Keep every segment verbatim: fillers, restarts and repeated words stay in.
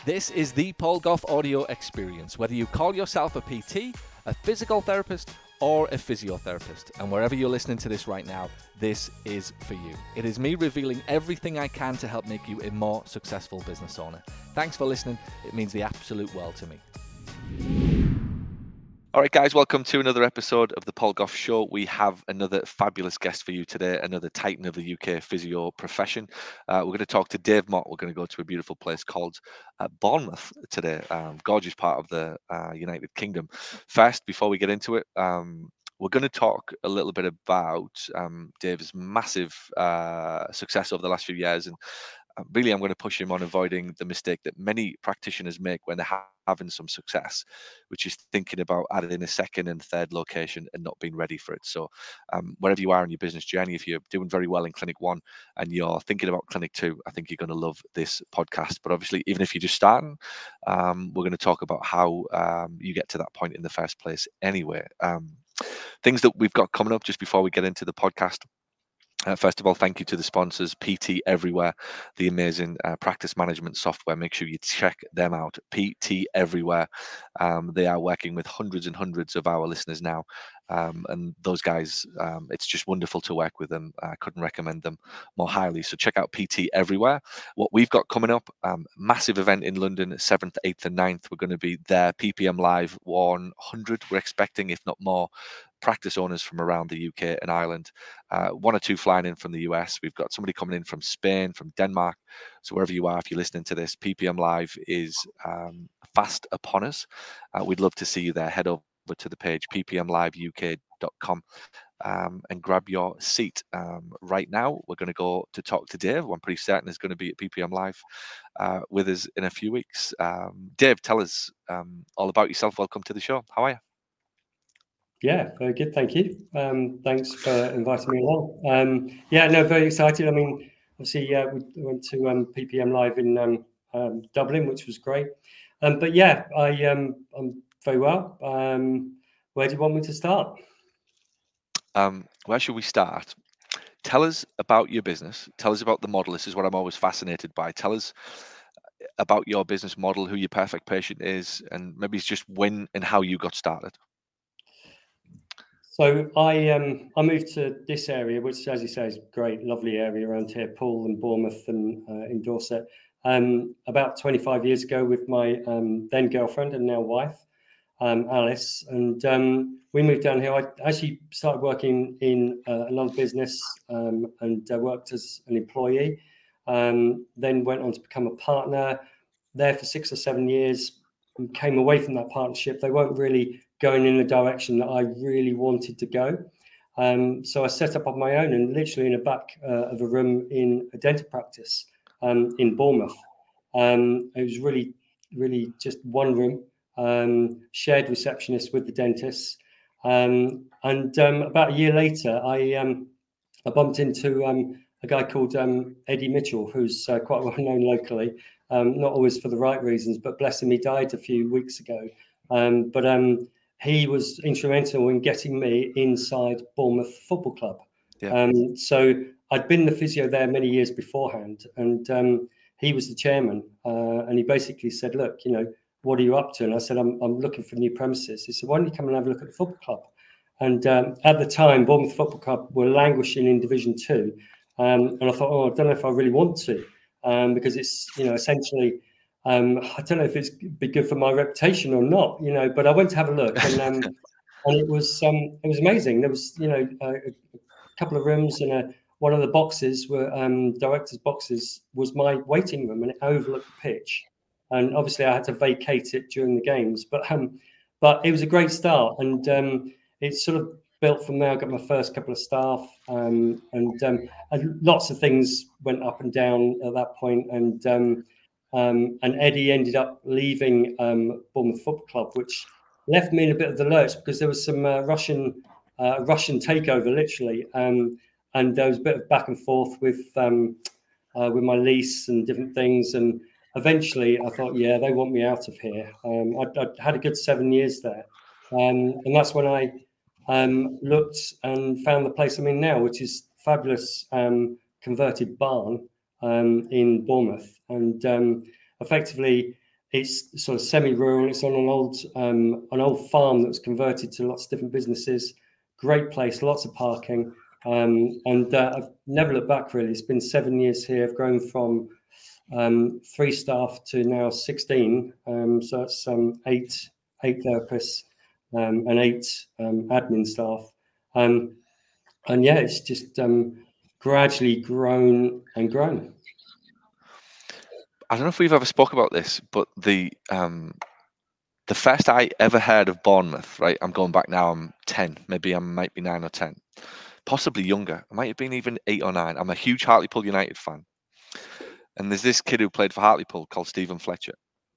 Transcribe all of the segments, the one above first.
This is the Paul Gough audio experience, whether you call yourself a P T, a physical therapist, or a physiotherapist. And wherever you're listening to this right now, this is for you. It is me revealing everything I can to help make you a more successful business owner. Thanks for listening. It means the absolute world to me. All right, guys, welcome to another episode of the Paul Gough Show. We have another fabulous guest for you today, another titan of the U K physio profession. Uh, we're going to talk to Dave Mott. We're going to go to a beautiful place called uh, Bournemouth today, um, gorgeous part of the uh, United Kingdom. First, before we get into it, um, we're going to talk a little bit about um, Dave's massive uh, success over the last few years, and really, I'm going to push him on avoiding the mistake that many practitioners make when they're ha- having some success, which is thinking about adding a second and third location and not being ready for it. So um, wherever you are in your business journey, if you're doing very well in clinic one and you're thinking about clinic two, I think you're going to love this podcast. But obviously, even if you're just starting, um, we're going to talk about how um, you get to that point in the first place anyway. Um, things that we've got coming up just before we get into the podcast. Uh, first of all, thank you to the sponsors, P T Everywhere, the amazing uh, practice management software. Make sure you check them out, P T Everywhere. Um, they are working with hundreds and hundreds of our listeners now. Um, and those guys, um, it's just wonderful to work with them. I couldn't recommend them more highly. So check out P T Everywhere. What we've got coming up, um, massive event in London, seventh, eighth and ninth. We're going to be there, P P M Live one hundred. We're expecting, if not more, practice owners from around the U K and Ireland. Uh, one or two flying in from the U S. We've got somebody coming in from Spain, from Denmark. So wherever you are, if you're listening to this, P P M Live is um, fast upon us. Uh, we'd love to see you there. Head over to the page, p p m live u k dot com, um, and grab your seat. Um, right now, we're going to go to talk to Dave, who I'm pretty certain is going to be at P P M Live uh, with us in a few weeks. Um, Dave, tell us um, all about yourself. Welcome to the show. How are you? Yeah, very good. Thank you. Um, thanks for inviting me along. Um, yeah, no, very excited. I mean, obviously, uh, we went to um, P P M Live in um, um, Dublin, which was great. Um, but yeah, I, um, I'm very well. Um, where do you want me to start? Um, where should we start? Tell us about your business. Tell us about the model. This is what I'm always fascinated by. Tell us about your business model, who your perfect patient is, and maybe it's just when and how you got started. So I um I moved to this area, which, as you say, is a great, lovely area around here, Poole and Bournemouth and uh, in Dorset, um, about twenty-five years ago with my um, then girlfriend and now wife, um, Alice. And um, we moved down here. I actually started working in uh, another business um, and uh, worked as an employee, um, then went on to become a partner there for six or seven years, and came away from that partnership. They weren't really going in the direction that I really wanted to go. Um, so I set up on my own, and literally in the back uh, of a room in a dental practice um, in Bournemouth. Um, it was really, really just one room, um, shared receptionist with the dentist. Um, and um, about a year later, I, um, I bumped into um, a guy called um, Eddie Mitchell, who's uh, quite well known locally, um, not always for the right reasons, but bless him, he died a few weeks ago. Um, but um, he was instrumental in getting me inside Bournemouth Football Club. Yeah. Um, so I'd been the physio there many years beforehand, and um, he was the chairman. Uh, and he basically said, look, you know, what are you up to? And I said, I'm, I'm looking for new premises. He said, why don't you come and have a look at the football club? And um, at the time, Bournemouth Football Club were languishing in Division Two. Um, and I thought, oh, I don't know if I really want to, um, because it's, you know, essentially, um, I don't know if it's be good for my reputation or not, you know, but I went to have a look, and um, and it was um, it was amazing. There was, you know, a, a couple of rooms, and a, one of the boxes were um, directors' boxes was my waiting room, and it overlooked the pitch. And obviously, I had to vacate it during the games, but um, but it was a great start, and um, it's sort of built from there. I got my first couple of staff, um, and, um, and lots of things went up and down at that point, and. Um, Um, and Eddie ended up leaving um, Bournemouth Football Club, which left me in a bit of the lurch because there was some uh, Russian uh, Russian takeover, literally, um, and there was a bit of back and forth with um, uh, with my lease and different things. And eventually, I thought, yeah, they want me out of here. Um, I'd, I'd had a good seven years there, um, and that's when I um, looked and found the place I'm in now, which is fabulous um, converted barn um, in Bournemouth. And um, effectively, it's sort of semi-rural. It's on an old um, an old farm that was converted to lots of different businesses. Great place, lots of parking, um, and uh, I've never looked back really. It's been seven years here. I've grown from um, three staff to now sixteen. Um, so it's um, eight eight therapists um, and eight um, admin staff. Um, and yeah, it's just um, gradually grown and grown. I don't know if we've ever spoke about this, but the um, the first I ever heard of Bournemouth, right? I'm going back now. I'm ten, maybe I might be nine or ten, possibly younger. I might have been even eight or nine. I'm a huge Hartlepool United fan, and there's this kid who played for Hartlepool called Stephen Fletcher.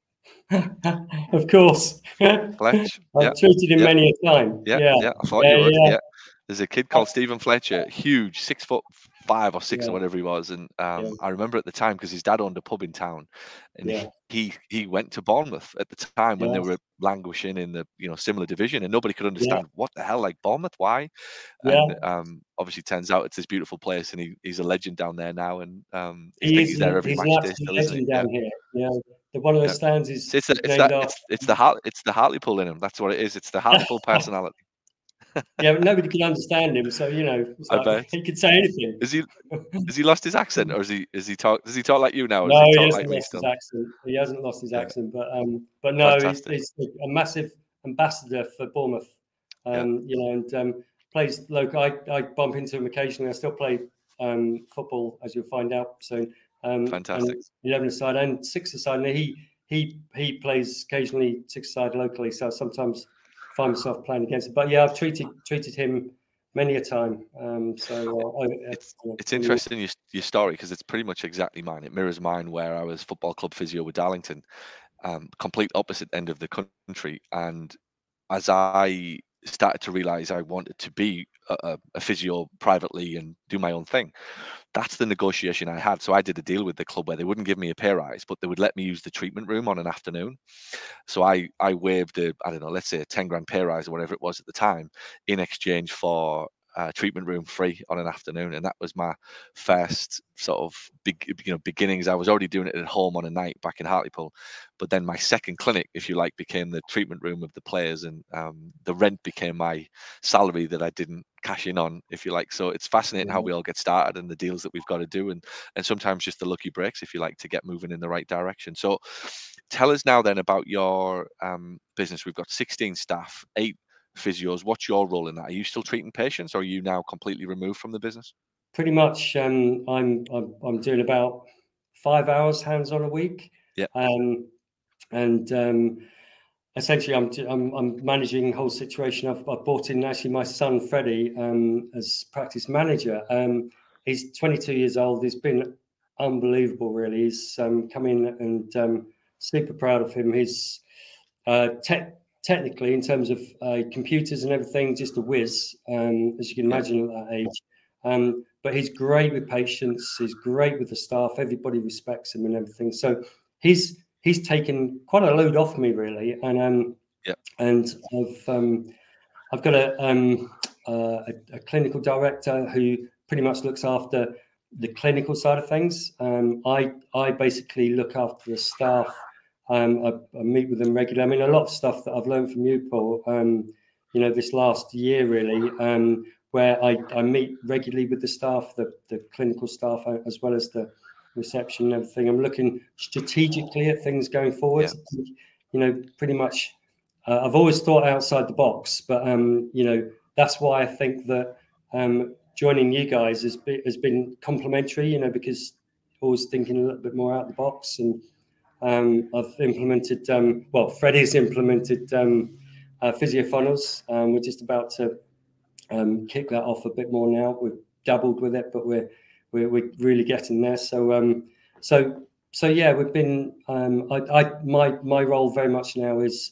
Of course. Fletch. I've Yeah. treated him yeah. many a time. Yeah, Yeah, yeah. I thought yeah, you would. yeah. Yeah. There's a kid called Stephen Fletcher, huge, six foot five or six Yeah. or whatever he was, and um, Yeah. I remember at the time because his dad owned a pub in town, and Yeah. he he went to Bournemouth at the time when they Yes. were languishing in the you know similar division, and nobody could Yeah. understand what the hell, like Bournemouth, why? Yeah. And um, obviously turns out it's this beautiful place, and he, he's a legend down there now, and um, I He think is he's an, there every he's match an day absolute still, isn't he? legend Yeah. down here. Yeah. The one of the Yeah. stands is So it's the, it's named that after. it's it's the Hart it's the Hartlepool in him. That's what it is. It's the Hartlepool personality. Yeah, but nobody could understand him, so you know, it's I like bet. he could say anything. Is he has he lost his accent, or is he is he talk does he talk like you now, or does No, he he talk hasn't like me lost his still? accent. He hasn't lost his Yeah. accent, but um, but no, he's, Fantastic. he's a massive ambassador for Bournemouth. Yeah. Um, you know, and um, plays local. I, I bump into him occasionally. I still play um football, as you'll find out soon. Um, Fantastic. and eleven aside and six aside. And he he he plays occasionally six aside locally. So I sometimes find myself playing against him. But yeah, I've treated treated him many a time. Um, so uh, I, It's uh, it's interesting your your story because it's pretty much exactly mine. It mirrors mine where I was football club physio with Darlington, um, complete opposite end of the country. And as I started to realize I wanted to be a, a, a physio privately and do my own thing, that's the negotiation I had. So I did a deal with the club where they wouldn't give me a pay rise, but they would let me use the treatment room on an afternoon. So I I waived a I don't know, let's say a ten grand pay rise or whatever it was at the time, in exchange for uh, treatment room free on an afternoon, and that was my first sort of big you know beginnings. I was already doing it at home on a night back in Hartlepool, but then my second clinic, if you like, became the treatment room of the players, and um, the rent became my salary that I didn't cash in on, if you like. So it's fascinating how we all get started and the deals that we've got to do, and and sometimes just the lucky breaks, if you like, to get moving in the right direction. So tell us now then about your um, business. We've got sixteen staff, eight physios. What's your role in that? Are you still treating patients, or are you now completely removed from the business? Pretty much, um, I'm, I'm I'm doing about five hours hands-on a week. Yeah. Um, and um, essentially, I'm, I'm I'm managing the whole situation. I've, I've brought in actually my son Freddie um, as practice manager. Um, he's twenty-two years old. He's been unbelievable, really. He's um, come in and um, super proud of him. He's uh, te- technically, in terms of uh, computers and everything, just a whiz, um, as you can imagine at that age. Um, but he's great with patients. He's great with the staff. Everybody respects him and everything. So he's he's taken quite a load off me, really. And um, yeah. and I've um, I've got a, um, uh, a a clinical director who pretty much looks after the clinical side of things. Um, I I basically look after the staff. Um, I, I meet with them regularly. I mean, a lot of stuff that I've learned from you, Paul. Um, you know, this last year really. Um, where I, I meet regularly with the staff, the, the clinical staff, as well as the reception and everything. I'm looking strategically at things going forward. Yeah. You know, pretty much, uh, I've always thought outside the box, but, um, you know, that's why I think that um, joining you guys has been, has been complimentary, you know, because always thinking a little bit more out the box. And um, I've implemented, um, well, Freddie's implemented um, uh, physio funnels. Um, we're just about to Um, kick that off a bit more now. We've dabbled with it, but we're we're, we're really getting there. So um, so so yeah, we've been. Um, I, I my my role very much now is,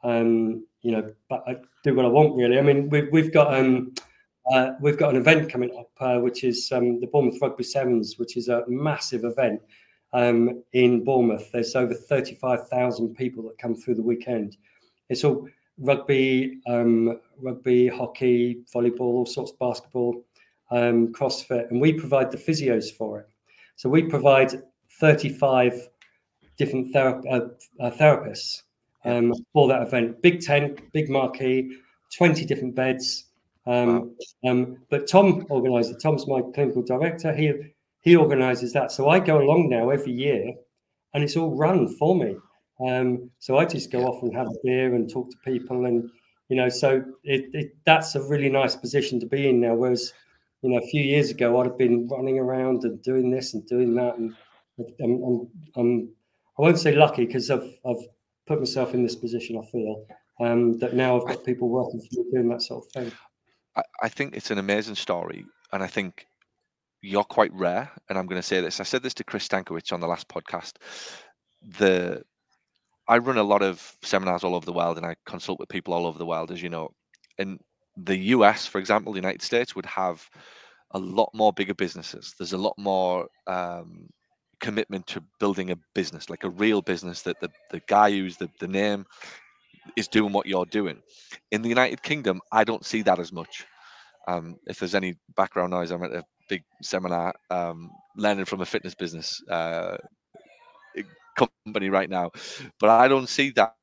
um, you know, but I do what I want really. I mean, we've we've got um, uh, we've got an event coming up, uh, which is um, the Bournemouth Rugby Sevens, which is a massive event um, in Bournemouth. There's over thirty-five thousand people that come through the weekend. It's all rugby, um, rugby, hockey, volleyball, all sorts of basketball, um, CrossFit, and we provide the physios for it. So we provide thirty-five different thera uh, uh, therapists um, yeah. for that event. Big tent, big marquee, twenty different beds. Um, wow. um, but Tom organised it. Tom's my clinical director. He he organises that. So I go along now every year, and it's all run for me. Um, so I just go yeah. off and have a beer and talk to people, and you know, so it, it that's a really nice position to be in now. Whereas, you know, a few years ago, I'd have been running around and doing this and doing that, and I'm, I'm, I'm I won't say lucky because I've I've put myself in this position. I feel um, that now I've got people working for me doing that sort of thing. I, I think it's an amazing story, and I think you're quite rare. And I'm going to say this. I said this to Chris Stankiewicz on the last podcast. The I run a lot of seminars all over the world, and I consult with people all over the world, as you know. In the U S, for example, the United States would have a lot more bigger businesses. There's a lot more um, commitment to building a business, like a real business that the, the guy who's the, the name is doing what you're doing. In the United Kingdom, I don't see that as much. Um, if there's any background noise, I'm at a big seminar um, learning from a fitness business uh, company right now, but I don't see that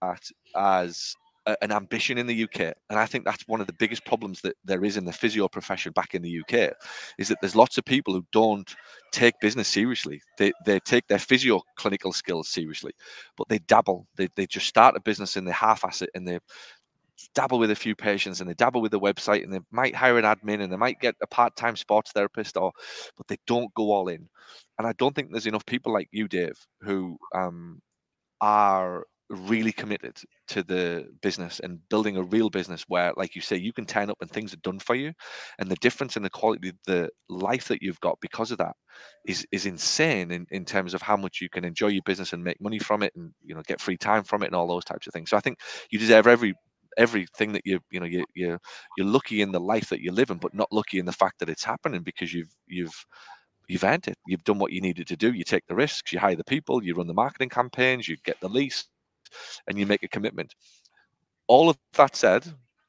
as a, an ambition in the U K. And I think that's one of the biggest problems that there is in the physio profession back in the U K, is that there's lots of people who don't take business seriously. They they take their physio clinical skills seriously, but they dabble. They they just start a business and they half-ass it, and they dabble with a few patients, and they dabble with the website, and they might hire an admin, and they might get a part-time sports therapist, or but they don't go all in. And I don't think there's enough people like you, Dave, who um, are really committed to the business and building a real business where, like you say, you can turn up and things are done for you, and the difference in the quality of the life that you've got because of that is is insane in, in terms of how much you can enjoy your business and make money from it, and you know, get free time from it and all those types of things. So I think you deserve every everything that you you know you you you're lucky in the life that you live in, but not lucky in the fact that it's happening, because you've you've you've earned it. You've done what you needed to do. You take the risks, you hire the people, you run the marketing campaigns, you get the lease, and you make a commitment. All of that said,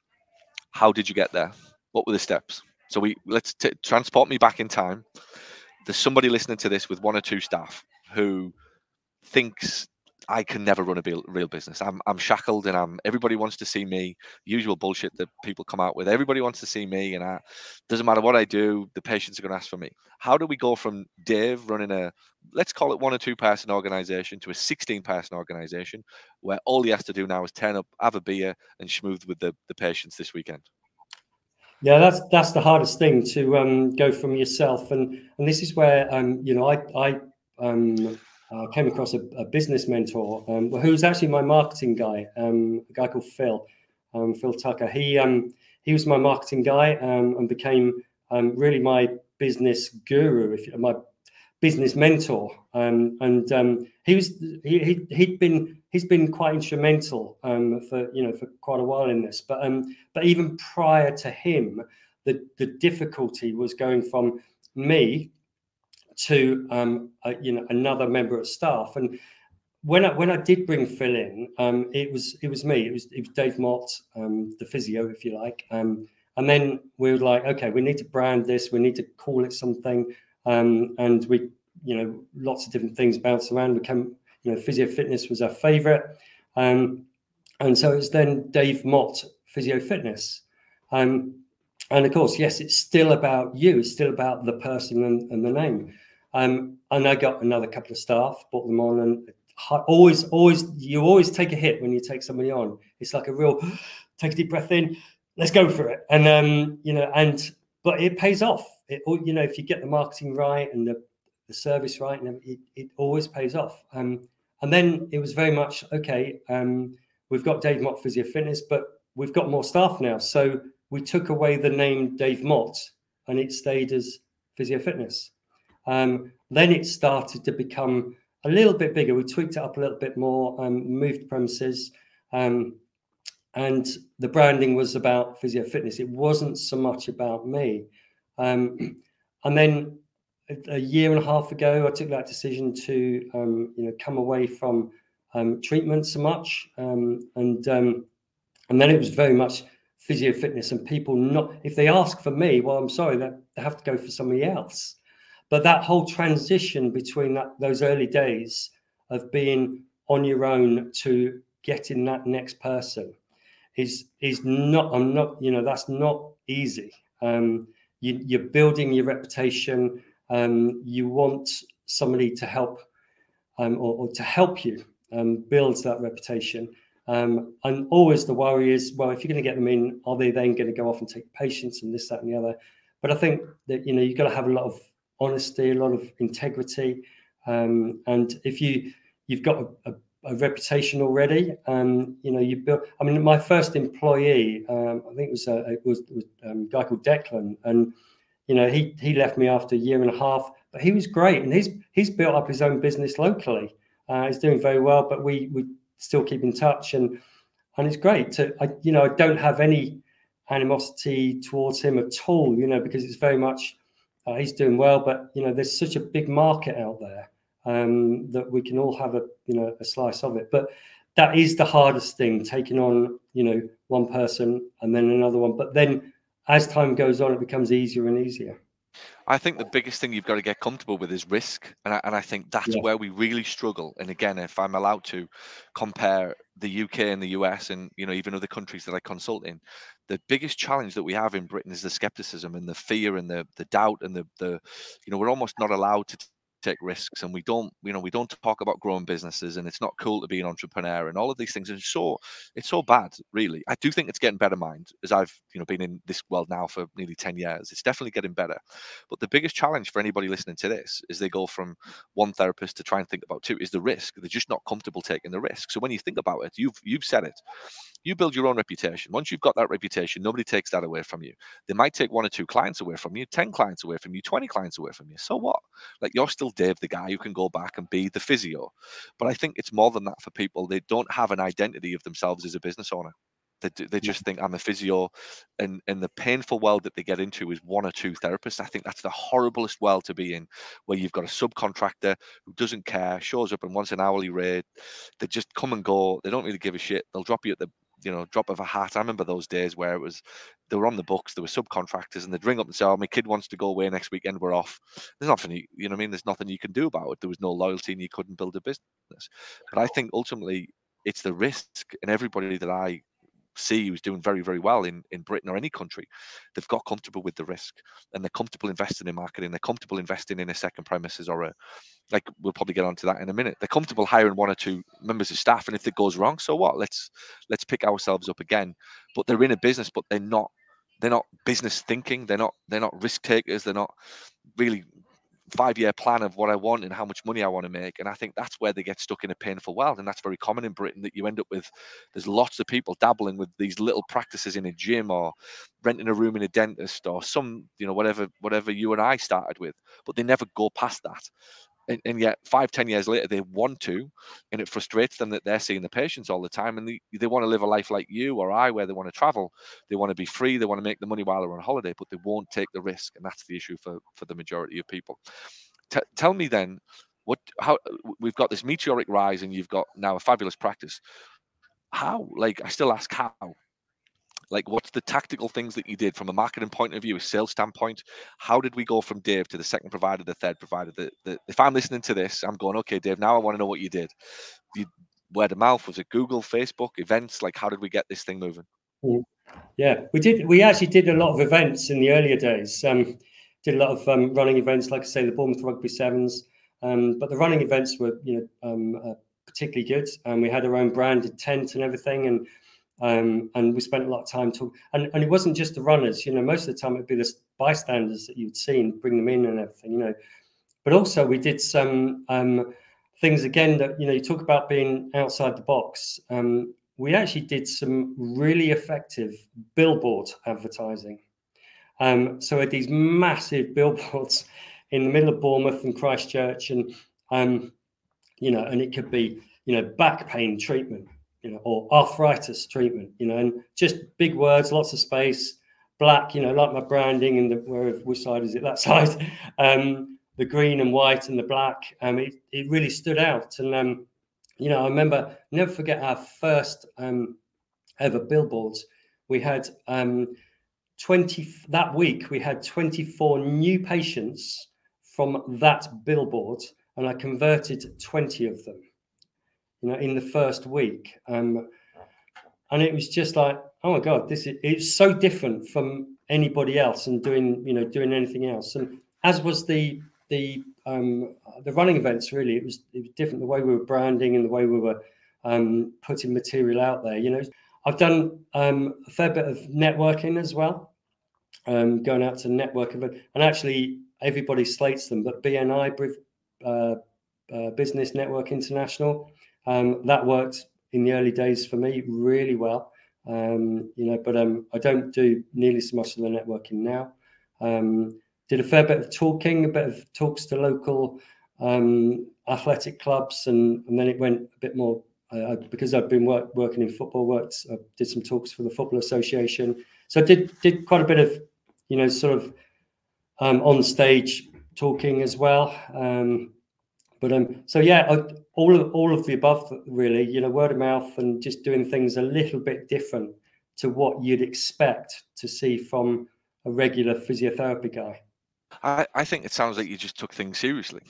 how did you get there? What were the steps? So we let's t- transport me back in time. There's somebody listening to this with one or two staff who thinks, I can never run a real business. I'm I'm shackled, and I'm everybody wants to see me. Usual bullshit that people come out with. Everybody wants to see me, and I doesn't matter what I do, the patients are going to ask for me. How do we go from Dave running a, let's call it one or two person organization, to a sixteen person organization where all he has to do now is turn up, have a beer, and schmooze with the, the patients this weekend? Yeah, that's that's the hardest thing, to um, go from yourself, and and this is where um, you know I I um, uh, came across a, a business mentor um, who was actually my marketing guy, um, a guy called Phil, um, Phil Tucker. He um, he was my marketing guy um, and became um, really my business guru, if my business mentor, um, and um, he was he, he he'd been he's been quite instrumental um, for you know for quite a while in this. But um, but even prior to him, the the difficulty was going from me to um, a, you know another member of staff. And when I when I did bring Phil in, um, it was it was me. It was it was Dave Mott, um, the physio, if you like. Um, and then we were like, okay, we need to brand this. We need to call it something. Um, and we, you know, lots of different things bounced around. We came, you know, Physio Fitness was our favorite. Um, and so it's then Dave Mott Physio Fitness. Um, and of course, yes, it's still about you. It's still about the person and, and the name. Um, and I got another couple of staff, brought them on, and always, always, you always take a hit when you take somebody on. It's like a real, take a deep breath in, let's go for it. And, um, you know, and, but it pays off. It, you know, if you get the marketing right and the, the service right, and it, it always pays off. Um, and then it was very much, okay, um, we've got Dave Mott Physio Fitness, but we've got more staff now. So we took away the name Dave Mott, and it stayed as Physio Fitness. Um, then it started to become a little bit bigger. We tweaked it up a little bit more, um, moved premises, um, and the branding was about Physio Fitness. It wasn't so much about me. Um, and then a, a year and a half ago, I took that decision to, um, you know, come away from um, treatment so much, um, and um, and then it was very much Physio Fitness. And people not, if they ask for me, well, I'm sorry, that they have to go for somebody else. But that whole transition between that, those early days of being on your own to getting that next person is is not. I'm not. You know, that's not easy. Um, you, you're building your reputation. Um, you want somebody to help, um, or, or to help you um, build that reputation. Um, and always the worry is, well, if you're going to get them in, are they then going to go off and take patients and this, that, and the other? But I think that, you know, you've got to have a lot of honesty, a lot of integrity. Um, and if you, you've got a, a, a reputation already, um, you know, you built, I mean, my first employee, um, I think it was, a, it was, it was um, a guy called Declan. And, you know, he, he left me after a year and a half, but he was great. And he's, he's built up his own business locally. Uh, he's doing very well, but we, we still keep in touch. And, and it's great to, I, you know, I don't have any animosity towards him at all, you know, because it's very much, uh, he's doing well, but, you know, there's such a big market out there um, that we can all have a, you know, a slice of it. But that is the hardest thing, taking on, you know, one person and then another one. But then as time goes on, it becomes easier and easier. I think the biggest thing you've got to get comfortable with is risk. And I, and I think that's Yeah. where we really struggle. And again, if I'm allowed to compare the U K and the U S and, you know, even other countries that I consult in, the biggest challenge that we have in Britain is the skepticism and the fear and the the doubt and the, the you know, we're almost not allowed to take risks, and we don't, you know, we don't talk about growing businesses, and it's not cool to be an entrepreneur and all of these things. And so it's so bad, really. I do think it's getting better, mind, as I've, you know, been in this world now for nearly ten years. It's definitely getting better. But the biggest challenge for anybody listening to this is they go from one therapist to try and think about two is the risk. They're just not comfortable taking the risk. So when you think about it, you've you've said it. You build your own reputation. Once you've got that reputation, nobody takes that away from you. They might take one or two clients away from you, ten clients away from you, twenty clients away from you. So what? Like, you're still Dave, the guy who can go back and be the physio. But I think it's more than that for people. They don't have an identity of themselves as a business owner. They, they just think I'm a physio, and and the painful world that they get into is one or two therapists. I think that's the horriblest world to be in, where you've got a subcontractor who doesn't care, shows up and wants an hourly rate. They just come and go. They don't really give a shit. They'll drop you at the, you know, drop of a hat. I remember those days where it was, they were on the books, there were subcontractors, and they'd ring up and say, oh, my kid wants to go away next weekend, we're off. There's nothing, you, you know what I mean? There's nothing you can do about it. There was no loyalty and you couldn't build a business. But I think ultimately it's the risk, and everybody that I see who's doing very, very well in, in Britain or any country, they've got comfortable with the risk, and they're comfortable investing in marketing. They're comfortable investing in a second premises, or a, like, we'll probably get onto that in a minute. They're comfortable hiring one or two members of staff, and if it goes wrong, so what? Let's let's pick ourselves up again. But they're in a business, but they're not they're not business thinking. They're not they're not risk takers. They're not really five-year plan of what I want and how much money I want to make. And I think that's where they get stuck in a painful world. And that's very common in Britain, that you end up with, there's lots of people dabbling with these little practices in a gym, or renting a room in a dentist, or some, you know, whatever, whatever you and I started with, but they never go past that. And, and yet five, ten years later, they want to, and it frustrates them that they're seeing the patients all the time, and they, they want to live a life like you or I, where they want to travel, they want to be free, they want to make the money while they're on holiday, but they won't take the risk, and that's the issue for for the majority of people. T- tell me then, what, how, we've got this meteoric rise, and you've got now a fabulous practice. How? Like, I still ask how. Like, what's the tactical things that you did from a marketing point of view, a sales standpoint? How did we go from Dave to the second provider, the third provider? The, the, if I'm listening to this, I'm going, okay, Dave, now I want to know what you did. You, word of mouth, was it Google, Facebook, events? Like, how did we get this thing moving? Yeah, we did. We actually did a lot of events in the earlier days. Um, did a lot of um, running events, like I say, the Bournemouth Rugby Sevens. Um, but the running events were, you know, um, uh, particularly good. And um, we had our own branded tent and everything, and um, and we spent a lot of time talking. And, and it wasn't just the runners. You know, most of the time it'd be the bystanders that you'd see and bring them in and everything. You know, but also we did some um, things again that, you know, you talk about being outside the box. Um, we actually did some really effective billboard advertising. Um, so we had these massive billboards in the middle of Bournemouth and Christchurch, and um, you know, and it could be, you know, back pain treatment, you know, or arthritis treatment, you know, and just big words, lots of space, black, you know, like my branding, and the, where, which side is it? That side, um, the green and white and the black. Um, it, it really stood out. And, um, you know, I remember, never forget our first um, ever billboards. We had um, twenty, that week, we had twenty-four new patients from that billboard, and I converted twenty of them. you know, in the first week. Um, and it was just like, oh my God, this is, it's so different from anybody else and doing, you know, doing anything else. And as was the, the, um, the running events, really, it was, it was different, the way we were branding and the way we were um, putting material out there. You know, I've done um, a fair bit of networking as well, um, going out to network events, and actually everybody slates them, but B N I, uh, uh, Business Network International, um, that worked in the early days for me really well. Um, you know, but um, I don't do nearly so much of the networking now. Um, did a fair bit of talking, a bit of talks to local um, athletic clubs, and, and then it went a bit more, uh, because I've been work, working in football, worked, I did some talks for the Football Association. So I did, did quite a bit of, you know, sort of um, on stage talking as well. Um, but um, so yeah, I, all of all of the above, really. You know, word of mouth and just doing things a little bit different to what you'd expect to see from a regular physiotherapy guy. I, I think it sounds like you just took things seriously.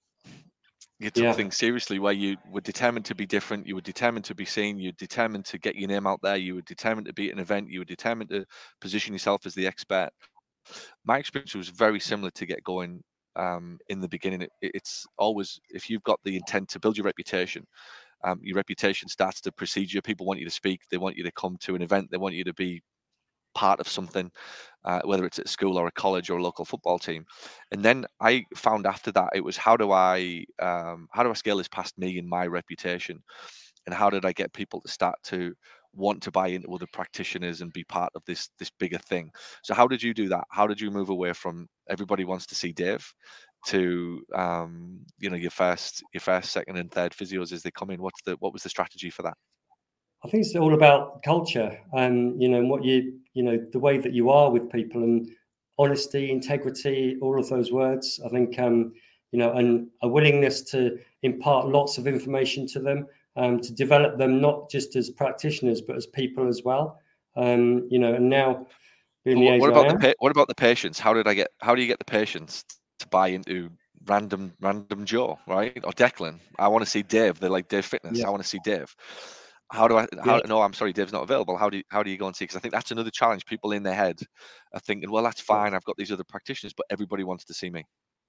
You took Yeah, things seriously, where you were determined to be different, you were determined to be seen, you were determined to get your name out there, you were determined to be at an event, you were determined to position yourself as the expert. My experience was very similar to get going um, in the beginning. It, it's always, if you've got the intent to build your reputation, um, your reputation starts to precede you. People want you to speak, they want you to come to an event, they want you to be part of something, uh, whether it's at school or a college or a local football team. And then I found after that, it was how do I um, how do I scale this past me and my reputation, and how did I get people to start to want to buy into other practitioners and be part of this this bigger thing? So how did you do that? How did you move away from everybody wants to see Dave to um, you know, your first your first, second, and third physios as they come in? What's the what was the strategy for that? I think it's all about culture and, you know, and what you, you know, the way that you are with people, and honesty, integrity, all of those words. I think, um, you know, and a willingness to impart lots of information to them, um, to develop them not just as practitioners but as people as well. Um, you know, and now being the What, age what I about the am, pa- what about the patients? How did I get? How do you get the patients to buy into random random Joe, right? Or Declan? I want to see Dave. They're like Dave Fitness. yeah, I want to see Dave. How do I? yeah. How no? I'm sorry, Dave's not available. How do you, how do you go and see? Because I think that's another challenge. People in their head are thinking, well, that's Yeah. fine. I've got these other practitioners, but everybody wants to see me.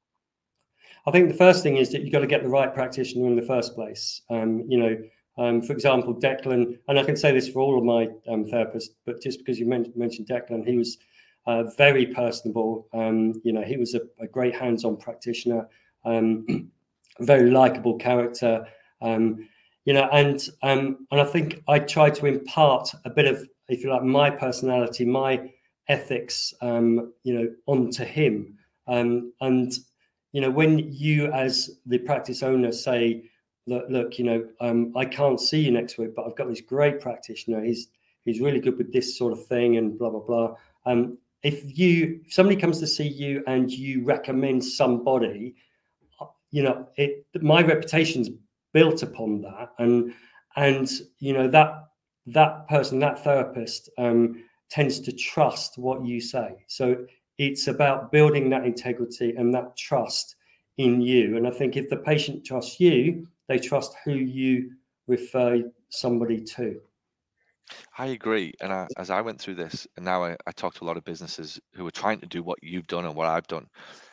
I think the first thing is that you've got to get the right practitioner in the first place. Um, you know, um, for example, Declan, and I can say this for all of my um, therapists, but just because you men- mentioned Declan, he was uh, very personable. Um, you know, he was a, a great hands-on practitioner, um, very likable character. Um, you know, and um, and I think I tried to impart a bit of, if you like, my personality, my ethics, um, you know, onto him. Um, and you know, when you as the practice owner say, look, look you know, um, I can't see you next week, but I've got this great practitioner. He's he's really good with this sort of thing, and blah blah blah. Um, if you if somebody comes to see you and you recommend somebody, you know, it my reputation's built upon that, and and you know that that person, that therapist, um, tends to trust what you say. So it's about building that integrity and that trust in you. And I think if the patient trusts you, they trust who you refer somebody to. I agree. And I, as I went through this, and now I, I talk to a lot of businesses who are trying to do what you've done and what I've done.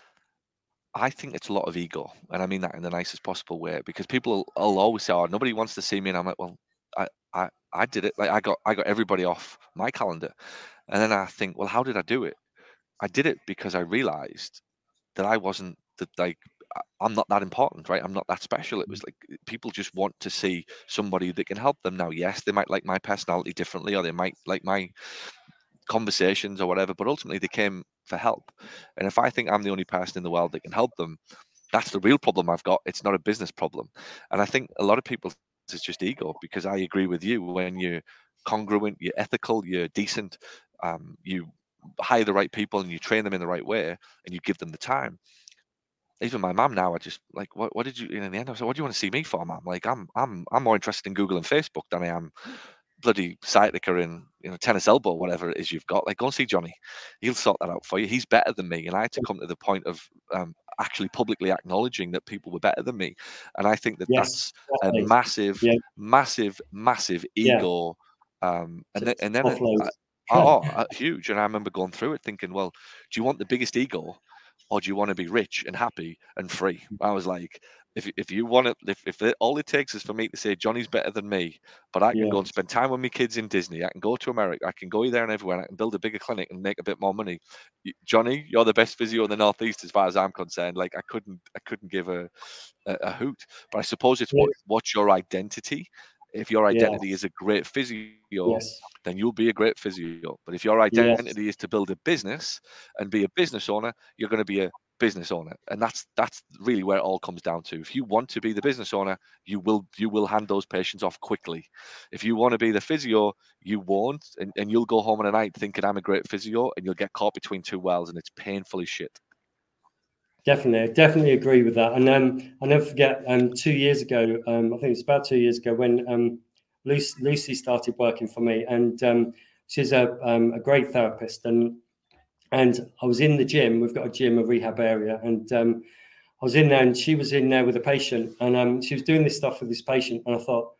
I think it's a lot of ego, and I mean that in the nicest possible way, because people will, will always say, "Oh, nobody wants to see me," and I'm like, "Well, I, I, I did it. Like I got, I got everybody off my calendar." And then I think, "Well, how did I do it?" I did it because I realized that I wasn't that like I- I'm not that important, right? I'm not that special. It was like people just want to see somebody that can help them. Now, yes, they might like my personality differently, or they might like my conversations or whatever, but ultimately they came for help. And if I think I'm the only person in the world that can help them, that's the real problem I've got. It's not a business problem. And I think a lot of people, it's just ego, because I agree with you. When you're congruent, you're ethical, you're decent, um, you hire the right people and you train them in the right way and you give them the time. Even my mum now, I just like, what, what did you, you know, in the end, I was like, what do you want to see me for, mum? Like, I'm, I'm, I'm more interested in Google and Facebook than I am bloody sciatica in, you know, tennis elbow, whatever it is you've got. Like, go and see Johnny. He'll sort that out for you. He's better than me. And I had to come to the point of, um, actually publicly acknowledging that people were better than me. And I think that Yes, that's a definitely. massive, Yeah, massive, massive yeah. ego. Um, and To, then, to and then it, offload. uh, oh, uh, huge. And I remember going through it thinking, well, do you want the biggest ego, or do you want to be rich and happy and free? I was like, if if you want it, if if it, all it takes is for me to say Johnny's better than me, but I can Yeah, go and spend time with my kids in Disney, I can go to America, I can go there and everywhere, and I can build a bigger clinic and make a bit more money. Y- Johnny, you're the best physio in the Northeast as far as I'm concerned. Like I couldn't, I couldn't give a a, a hoot. But I suppose it's yeah, what what's your identity. If your yeah, identity is a great physio, yes, then you'll be a great physio. But if your yes. identity is to build a business and be a business owner, you're going to be a business owner, and that's that's really where it all comes down to. If you want to be the business owner, you will you will hand those patients off quickly. If you want to be the physio, you won't, and, and you'll go home in a night thinking I'm a great physio, and you'll get caught between two wells, and it's painful as shit. Definitely, definitely agree with that. And um, I never forget. Um, two years ago, um, I think it's about two years ago when um, Lucy, Lucy started working for me, and um, she's a um, a great therapist. And and I was in the gym. We've got a gym, a rehab area, and um, I was in there, and she was in there with a patient, and um, she was doing this stuff with this patient, and I thought,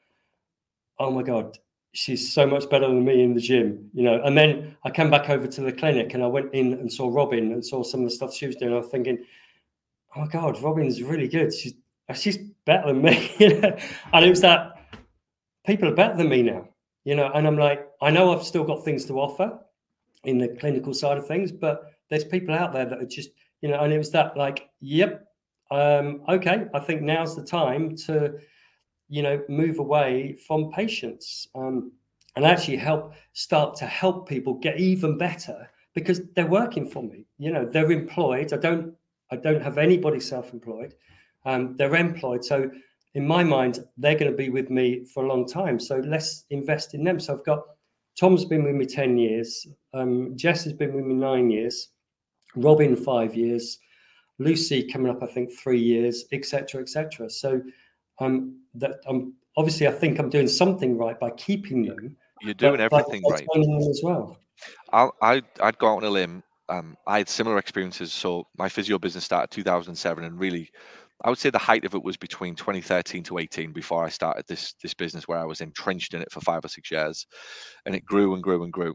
oh my god, she's so much better than me in the gym, you know. And then I came back over to the clinic, and I went in and saw Robin and saw some of the stuff she was doing. I was thinking, oh my god, Robin's really good. She's she's better than me, you know. And it was that people are better than me now, you know. And I'm like, I know I've still got things to offer in the clinical side of things, but there's people out there that are just, you know. And it was that like, yep, um, okay, I think now's the time to, you know, move away from patients um, and actually help start to help people get even better because they're working for me. You know, they're employed. I don't I don't have anybody self-employed. Um, they're employed. So in my mind, they're going to be with me for a long time. So let's invest in them. So I've got Tom's been with me ten years. Um, Jess has been with me nine years. Robin five years. Lucy coming up, I think three years, et cetera, et cetera. So um, that um, obviously I think I'm doing something right by keeping them, You're doing but but everything right. training them as well. I'll, I'd, I'd go out on a limb. Um, I had similar experiences. So my physio business started two thousand seven, and really, I would say the height of it was between twenty thirteen to eighteen before I started this this business where I was entrenched in it for five or six years, and it grew and grew and grew.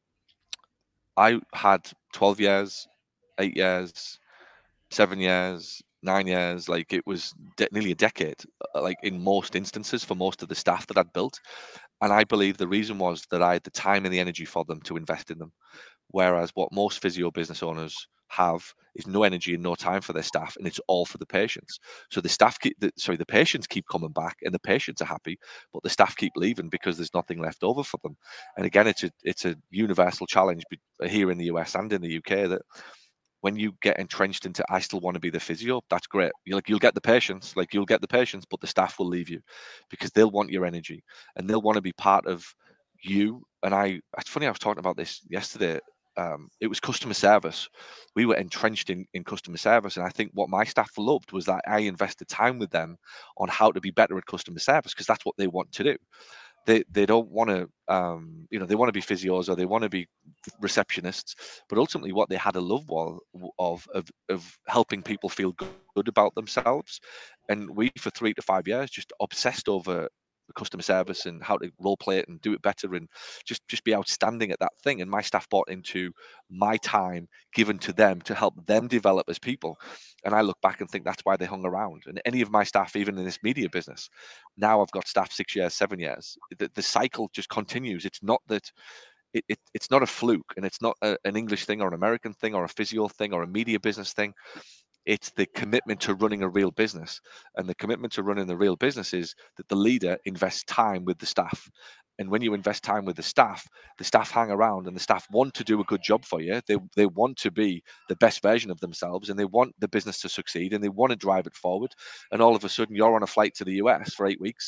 I had twelve years, eight years, seven years, nine years. Like it was de- nearly a decade. uh, Like in most instances, for most of the staff that I'd built, and I believe the reason was that I had the time and the energy for them to invest in them. Whereas what most physio business owners have is no energy and no time for their staff, and it's all for the patients. So the staff keep, the, sorry, the patients keep coming back, and the patients are happy, but the staff keep leaving because there's nothing left over for them. And again, it's a it's a universal challenge here in the U S and in the U K that when you get entrenched into I still want to be the physio, that's great. You like you'll get the patients, like you'll get the patients, but the staff will leave you because they'll want your energy and they'll want to be part of you. And I it's funny, I was talking about this yesterday. Um, it was customer service. We were entrenched in, in customer service. And I think what my staff loved was that I invested time with them on how to be better at customer service because that's what they want to do. They they don't want to um, you know they want to be physios or they want to be receptionists, but ultimately what they had a love wall of of of helping people feel good about themselves. And we for three to five years just obsessed over the customer service and how to role play it and do it better and just just be outstanding at that thing. And my staff bought into my time given to them to help them develop as people. And I look back and think that's why they hung around. And any of my staff, even in this media business, now I've got staff six years, seven years. The, the cycle just continues. It's not that it, it, it's not a fluke, and it's not a, an English thing or an American thing or a physio thing or a media business thing. It's the commitment to running a real business. And the commitment to running the real business is that the leader invests time with the staff. And when you invest time with the staff, the staff hang around and the staff want to do a good job for you. They, they want to be the best version of themselves and they want the business to succeed and they want to drive it forward. And all of a sudden, you're on a flight to the U S for eight weeks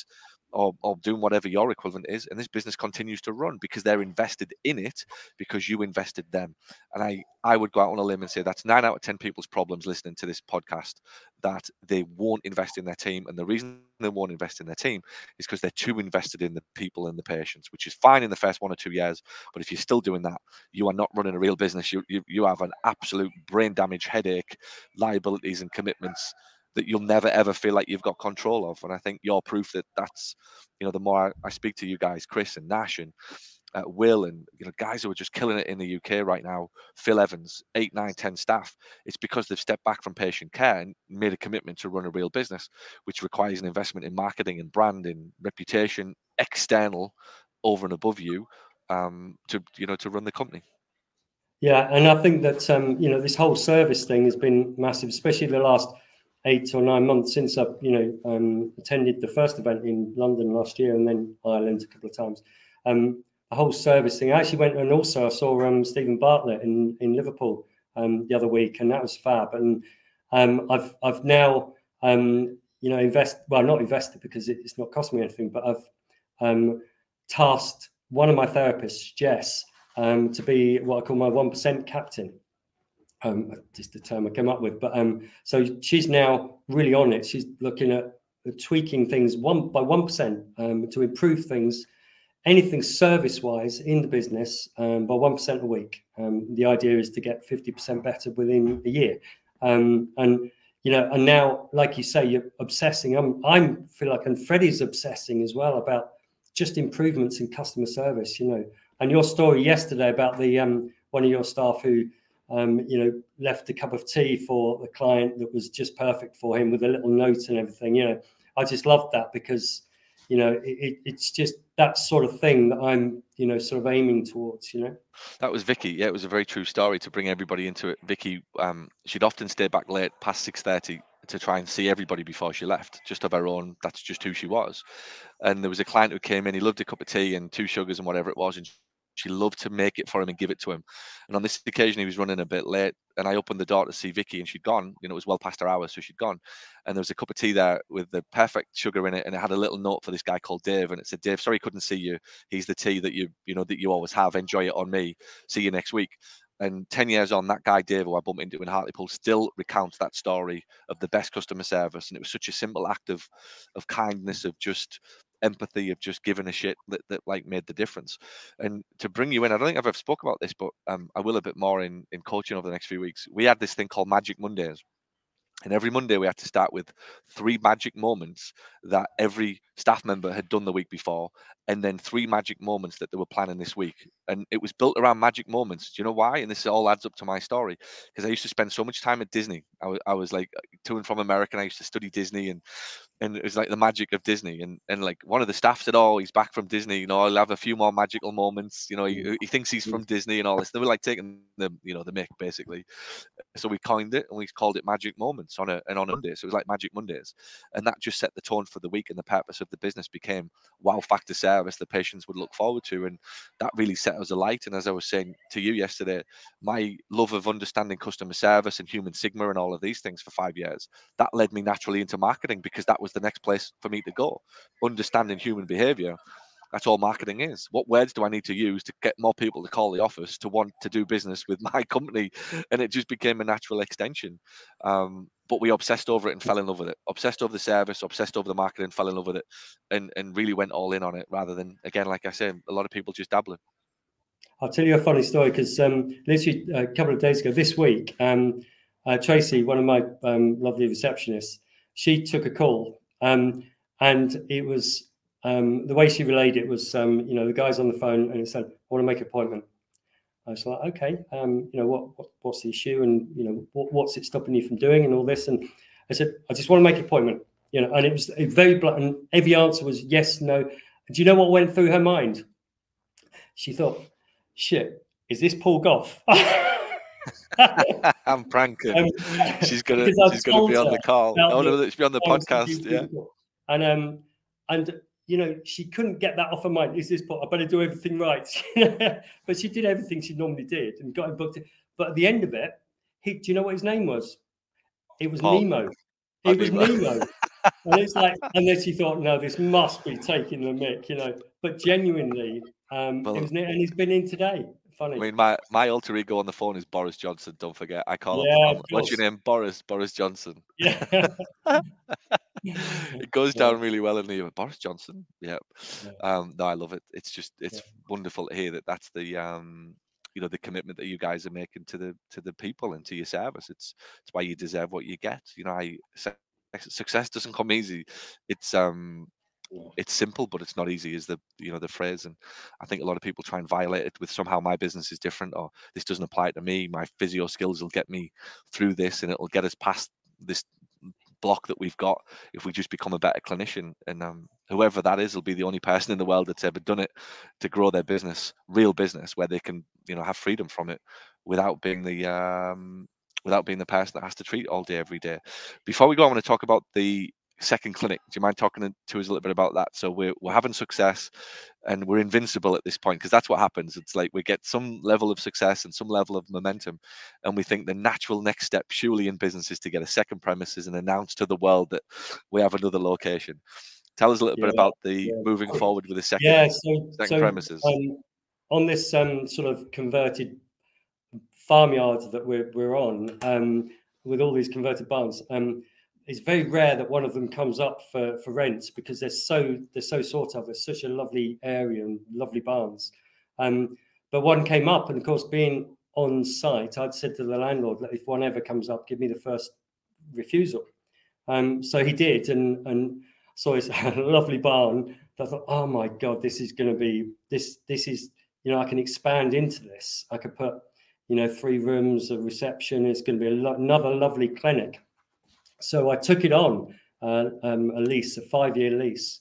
or, or doing whatever your equivalent is, and this business continues to run because they're invested in it because you invested them. And I, I would go out on a limb and say that's nine out of ten people's problems listening to this podcast, that they won't invest in their team. And the reason they won't invest in their team is because they're too invested in the people and the patients, which is fine in the first one or two years. But if you're still doing that, you are not running a real business. You, you, you have an absolute brain damage, headache, liabilities and commitments that you'll never ever feel like you've got control of. And I think you're proof that that's, you know, the more I, I speak to you guys, Chris and Nash and uh, Will, and you know, guys who are just killing it in the U K right now, Phil Evans, eight, nine, ten staff. It's because they've stepped back from patient care and made a commitment to run a real business, which requires an investment in marketing and branding, reputation, external, over and above you, um, to you know to run the company. Yeah, and I think that um, you know, this whole service thing has been massive, especially the last eight or nine months since I've you know um, attended the first event in London last year and then Ireland a couple of times. Um, the whole service thing. I actually went and also I saw um, Stephen Bartlett in in Liverpool um, the other week, and that was fab. And um, I've I've now um, you know invest well not invested because it, it's not cost me anything, but I've um, tasked one of my therapists, Jess, Um, to be what I call my one percent captain. Um, just the term I came up with. But um, so she's now really on it. She's looking at tweaking things one by one percent um, to improve things, anything service-wise in the business um, by one percent a week. Um, the idea is to get fifty percent better within a year. Um, and you know, and now, like you say, you're obsessing. I'm, I'm feel like, and Freddie's obsessing as well about just improvements in customer service. You know. And your story yesterday about the um, one of your staff who, um, you know, left a cup of tea for the client that was just perfect for him with a little note and everything. You know, I just loved that because, you know, it, it's just that sort of thing that I'm, you know, sort of aiming towards. You know, that was Vicky. Yeah, it was a very true story to bring everybody into it. Vicky, um, she'd often stay back late past six thirty to try and see everybody before she left, just of her own. That's just who she was. And there was a client who came in. He loved a cup of tea and two sugars and whatever it was, and she loved to make it for him and give it to him. And on this occasion, he was running a bit late, and I opened the door to see Vicky, and she'd gone. You know, it was well past her hours, so she'd gone. And there was a cup of tea there with the perfect sugar in it, and it had a little note for this guy called Dave, and it said, "Dave, sorry, couldn't see you. He's the tea that you, you know, that you always have. Enjoy it on me. See you next week." And ten years on, that guy Dave, who I bumped into in Hartlepool, still recounts that story of the best customer service, and it was such a simple act of, of kindness, of just empathy, of just giving a shit that, that like made the difference. And to bring you in, I don't think I've ever spoke about this, but um, I will a bit more in in coaching over the next few weeks. We had this thing called Magic Mondays. And every Monday we had to start with three magic moments that every staff member had done the week before, and then three magic moments that they were planning this week. And it was built around magic moments. Do you know why? And this all adds up to my story, because I used to spend so much time at Disney. I was, I was like to and from America, and I used to study Disney, and and it was like the magic of Disney. And and like one of the staff said, "Oh, he's back from Disney. You know, I'll have a few more magical moments. You know, he, he thinks he's from Disney and all this." They were like taking the you know the mick basically. So we coined it and we called it Magic Moments on a and on a Monday. So it was like Magic Mondays, and that just set the tone for the week. And the purpose of the business became wow factor service the patients would look forward to, and that really set us alight. And as I was saying to you yesterday, my love of understanding customer service and human sigma and all of these things for five years, that led me naturally into marketing, because that was the next place for me to go. Understanding human behavior, that's all marketing is. What words do I need to use to get more people to call the office to want to do business with my company? And it just became a natural extension. Um, but we obsessed over it and fell in love with it. Obsessed over the service, obsessed over the marketing, fell in love with it, and and really went all in on it, rather than, again, like I said, a lot of people just dabbling. I'll tell you a funny story, because um, literally a couple of days ago, this week, um, uh, Tracy, one of my um, lovely receptionists, she took a call, um, and it was um, the way she relayed it was, um, you know, the guy's on the phone and it said, "I want to make an appointment." I was like, "Okay, um, you know, what, what what's the issue, and you know, what, what's it stopping you from doing, and all this?" And I said, "I just want to make an appointment," you know, and it was very blunt, and every answer was yes, no. Do you know what went through her mind? She thought, "Shit, is this Paul Gough?" I'm pranking. Um, she's gonna she's gonna be on the call. Oh no, she's be on the podcast. Yeah. And um and you know, she couldn't get that off her mind. Is this Paul? I better do everything right. But she did everything she normally did and got him booked. But at the end of it, he do you know what his name was? It was Paul. Nemo. It was Nemo. And it's like, unless you thought, no, this must be taking the mick, you know. But genuinely, um, Well, it was, and he's been in today. Funny. I mean, my, my alter ego on the phone is Boris Johnson. Don't forget, I call him. Yeah, Um, of what's your course. name? Boris. Boris Johnson. Yeah. It goes Yeah, down really well in the Boris Johnson. Yeah. yeah, Um, no, I love it. It's just yeah, it's wonderful to hear that that's the um, you know, the commitment that you guys are making to the to the people and to your service. It's it's why you deserve what you get. You know, I su- success doesn't come easy. It's um yeah, it's simple, but it's not easy, is the you know the phrase. And I think a lot of people try and violate it with somehow my business is different, or this doesn't apply to me. My physio skills will get me through this, and it'll get us past this block that we've got if we just become a better clinician. And um, whoever that is will be the only person in the world that's ever done it to grow their business, real business, where they can you know have freedom from it without being the um, without being the person that has to treat all day every day. Before we go, I want to talk about the second clinic. Do you mind talking to us a little bit about that? So we're we're having success, and we're invincible at this point, because that's what happens. It's like we get some level of success and some level of momentum, and we think the natural next step, surely in business, is to get a second premises and announce to the world that we have another location. Tell us a little bit yeah, about the yeah. moving forward with the Yeah, second so second so premises. um, on this um, sort of converted farmyard that we're we're on, um, with all these converted barns, um, it's very rare that one of them comes up for for rent, because they're so they're so sought after. It's such a lovely area and lovely barns. Um, but one came up, and of course, being on site, I'd said to the landlord that if one ever comes up, give me the first refusal. Um, so he did, and and saw this lovely barn. I thought, oh my god, this is going to be this. This is, you know, I can expand into this. I could put, you know, three rooms, a reception. It's going to be a lo- another lovely clinic. So I took it on, uh, um, a lease, a five-year lease.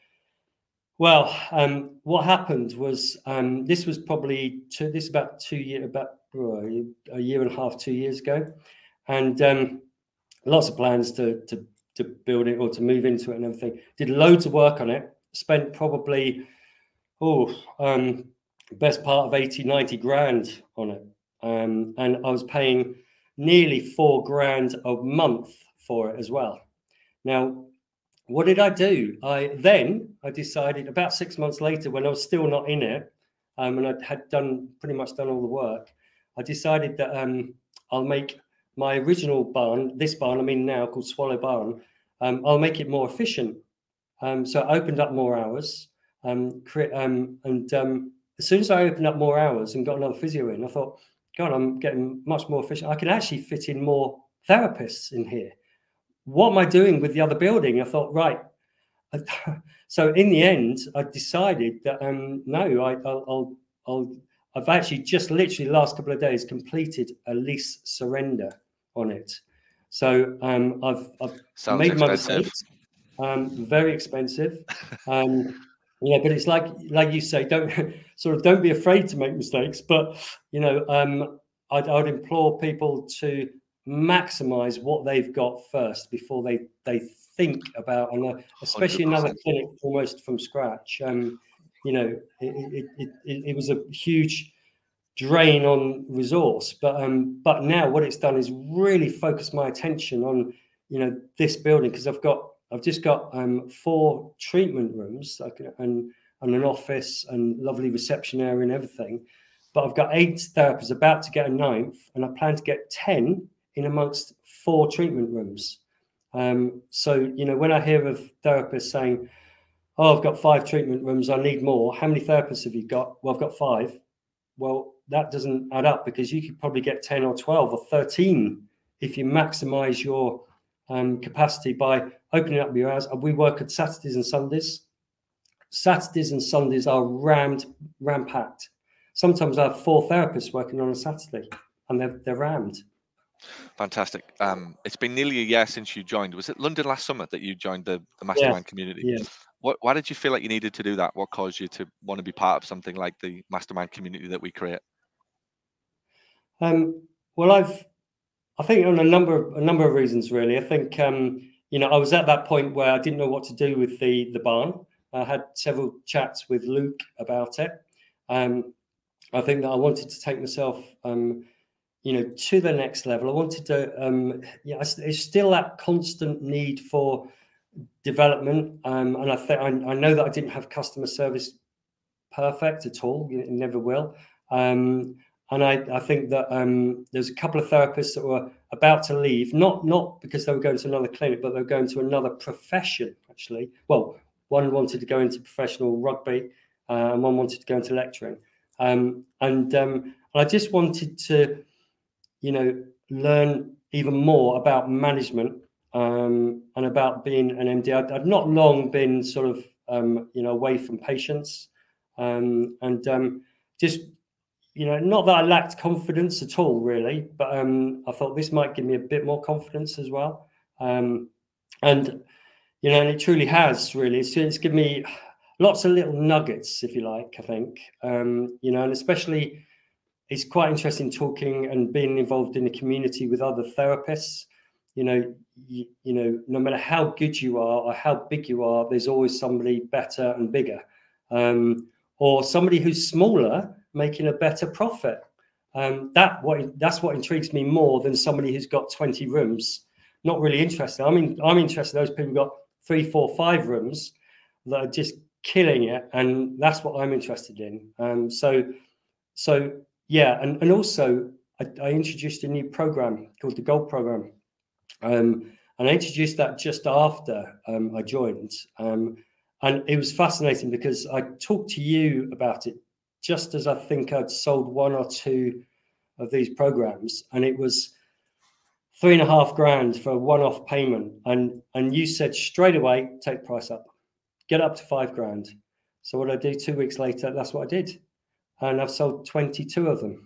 Well, um, what happened was, um, this was probably two, this is about two year about oh, a year and a half, two years ago, and um, lots of plans to to to build it or to move into it and everything. Did loads of work on it. Spent probably oh um, best part of eighty, ninety grand on it, um, and I was paying nearly four grand a month for it as well. Now, what did I do? I then I decided about six months later, when I was still not in it, um, and I had done pretty much done all the work, I decided that um, I'll make my original barn, this barn I'm in now, called Swallow Barn, um, I'll make it more efficient. Um, so I opened up more hours, um, create, um, and um, as soon as I opened up more hours and got another physio in, I thought, God, I'm getting much more efficient. I can actually fit in more therapists in here. What am I doing with the other building? I thought, right. So in the end, I decided that um, no, I, I'll, I'll, I'll, I've actually just literally the last couple of days completed a lease surrender on it. So um, I've, I've Sounds made my expensive. mistakes. Um, very expensive. Um, yeah, but it's like like you say, don't sort of don't be afraid to make mistakes. But you know, um, I'd, I'd implore people to maximize what they've got first before they they think about, and especially another one hundred percent. clinic almost from scratch. Um, you know, it, it, it, it was a huge drain on resource, but um, but now what it's done is really focus my attention on, you know, this building, because I've got I've just got um, four treatment rooms, like, and and an office and lovely reception area and everything. But I've got eight therapists, about to get a ninth, and I plan to get ten in amongst four treatment rooms. Um, so, you know, when I hear of therapists saying, oh, I've got five treatment rooms, I need more. How many therapists have you got? Well, I've got five. Well, that doesn't add up, because you could probably get ten or twelve or thirteen if you maximize your um, capacity by opening up your hours. We work at Saturdays and Sundays. Saturdays and Sundays are rammed, ram packed. Sometimes I have four therapists working on a Saturday, and they're, they're rammed. Fantastic. Um, it's been nearly a year since you joined. Was it London last summer that you joined the, the Yeah, mastermind community? yeah. What, why did you feel like you needed to do that? What caused you to want to be part of something like the mastermind community that we create? Um, well, I've, I think on a number of, a number of reasons, really. I think, um, you know, I was at that point where I didn't know what to do with the, the barn. I had several chats with Luke about it. Um, I think that I wanted to take myself, um, you know, to the next level. I wanted to, um, yeah, it's still that constant need for development, um, and I think I, I know that I didn't have customer service perfect at all. It never will. Um, and I, I think that um, there's a couple of therapists that were about to leave, not not because they were going to another clinic, but they were going to another profession, actually. Well, one wanted to go into professional rugby, uh, and one wanted to go into lecturing. Um, and um, I just wanted to, you know, learn even more about management, um, and about being an M D. I'd, I'd not long been sort of, um, you know, away from patients, um, and um, just, you know, not that I lacked confidence at all, really, but um, I thought this might give me a bit more confidence as well. Um, and, you know, and it truly has, really. It's, it's given me lots of little nuggets, if you like, I think, um, you know, and especially it's quite interesting talking and being involved in the community with other therapists. You know, you, you know, no matter how good you are or how big you are, there's always somebody better and bigger, um, or somebody who's smaller making a better profit. Um, that what that's what intrigues me more than somebody who's got twenty rooms. Not really interested. I mean, I'm interested in those people who've got three, four, five rooms that are just killing it, and that's what I'm interested in. Um, so, so yeah, and and also I, I introduced a new program called the Gold Program, um, and I introduced that just after um, I joined, um, and it was fascinating because I talked to you about it just as I think I'd sold one or two of these programs, and it was three and a half grand for a one-off payment, and and you said straight away, take price up, get up to five grand. So what I do two weeks later, that's what I did, and I've sold twenty-two of them.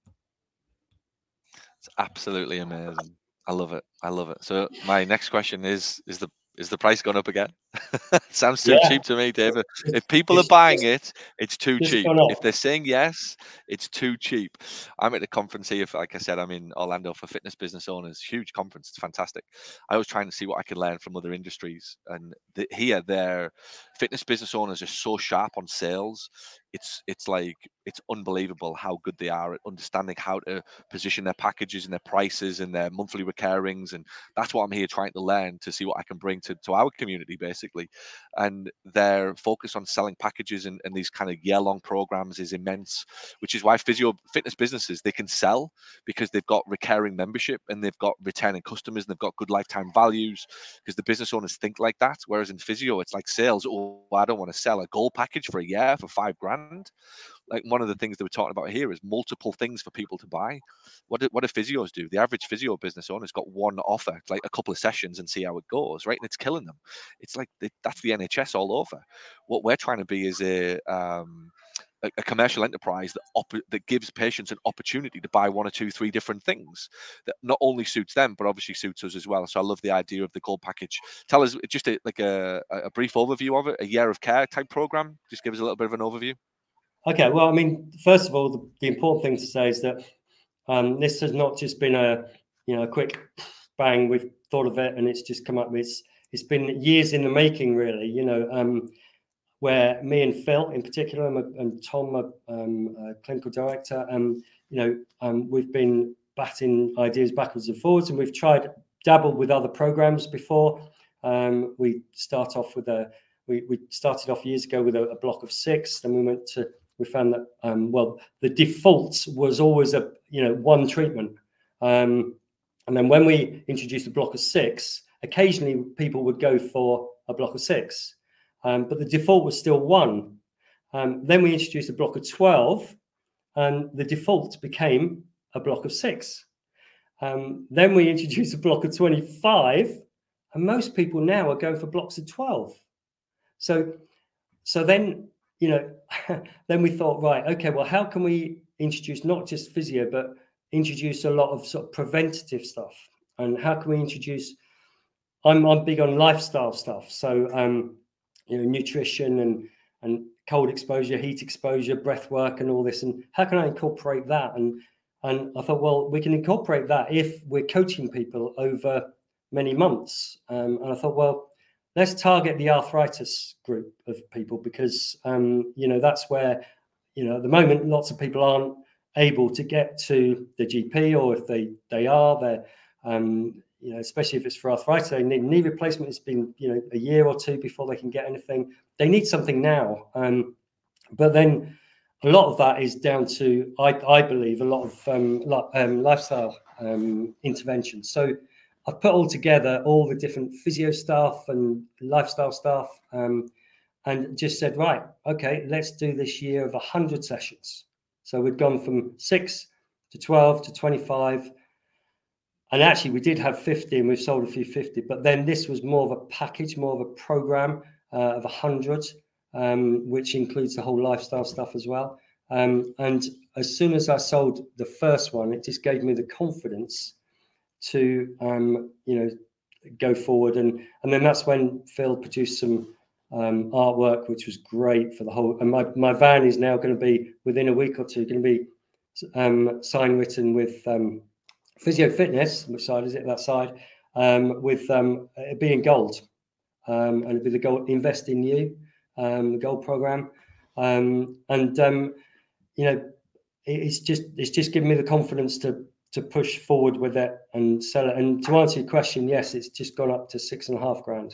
It's absolutely amazing. I love it. I love it. So my next question is: Is the is the price gone up again? Sounds too Yeah, cheap to me, David. it's, If people are it's buying just, it, it's too just cheap. gone If up. they're saying yes, it's too cheap. I'm at a conference here. For, like I said, I'm in Orlando for fitness business owners. Huge conference. It's fantastic. I was trying to see what I could learn from other industries, and the, here, their fitness business owners are so sharp on sales. It's it's like it's unbelievable how good they are at understanding how to position their packages and their prices and their monthly recurrings, and that's what I'm here trying to learn to see what I can bring to, to our community basically. And their focus on selling packages and, and these kind of year-long programs is immense, which is why physio fitness businesses, they can sell because they've got recurring membership and they've got returning customers and they've got good lifetime values, because the business owners think like that. Whereas in physio, it's like sales. Oh, I don't want to sell a gold package for a year for five grand. Like, one of the things that we're talking about here is multiple things for people to buy. What do, what do physios do? The average physio business owner's got one offer, like a couple of sessions, and see how it goes, right? And it's killing them. It's like the, that's the N H S all over. What we're trying to be is a um, a, a commercial enterprise that op- that gives patients an opportunity to buy one or two, three different things that not only suits them, but obviously suits us as well. So I love the idea of the gold package. Tell us just a, like a, a brief overview of it, a year of care type program. Just give us a little bit of an overview. Okay, well, I mean, first of all, the, the important thing to say is that um, this has not just been a, you know, a quick bang. We've thought of it and it's just come up. It's it's been years in the making, really. You know, um, where me and Phil, in particular, and, and Tom, a, um, a clinical director, um, you know, um, we've been batting ideas backwards and forwards, and we've tried dabbled with other programs before. Um, we start off with a we, we started off years ago with a, a block of six. Then we went to we found that um, well, the default was always a you know one treatment, um, and then when we introduced a block of six, occasionally people would go for a block of six. Um, but the default was still one. Um, then we introduced a block of twelve, and the default became a block of six. Um, then we introduced a block of twenty-five, and most people now are going for blocks of twelve. So, so then, you know, then we thought, right, okay, well, how can we introduce not just physio, but introduce a lot of sort of preventative stuff? And how can we introduce, I'm, I'm big on lifestyle stuff. So, um, you know, nutrition and and cold exposure, heat exposure, breath work, and all this. And how can I incorporate that? And and I thought, well, we can incorporate that if we're coaching people over many months. Um, and I thought, well, let's target the arthritis group of people, because um, you know that's where, you know, at the moment lots of people aren't able to get to the G P, or if they they are, they're um, you know, especially if it's for arthritis, they need knee replacement. It's been, you know, a year or two before they can get anything. They need something now. Um, but then a lot of that is down to, I, I believe, a lot of um, lot, um, lifestyle um, interventions. So I've put all together all the different physio staff and lifestyle staff, um, and just said, right, okay, let's do this year of one hundred sessions. So we'd gone from six to twelve to twenty-five. And actually, we did have fifty, and we've sold a few fifty. But then this was more of a package, more of a program uh, of one hundred, um, which includes the whole lifestyle stuff as well. Um, and as soon as I sold the first one, it just gave me the confidence to, um, you know, go forward. And and then that's when Phil produced some um, artwork, which was great for the whole. And my, my van is now going to be, within a week or two, going to be um, sign written with um, Physio Fitness. Which side is it? That side, um, with um, it being gold, um, and it'd be the gold Invest in You, um, the gold program, um, and um, you know, it's just it's just given me the confidence to to push forward with it and sell it. And to answer your question, yes, it's just gone up to six and a half grand.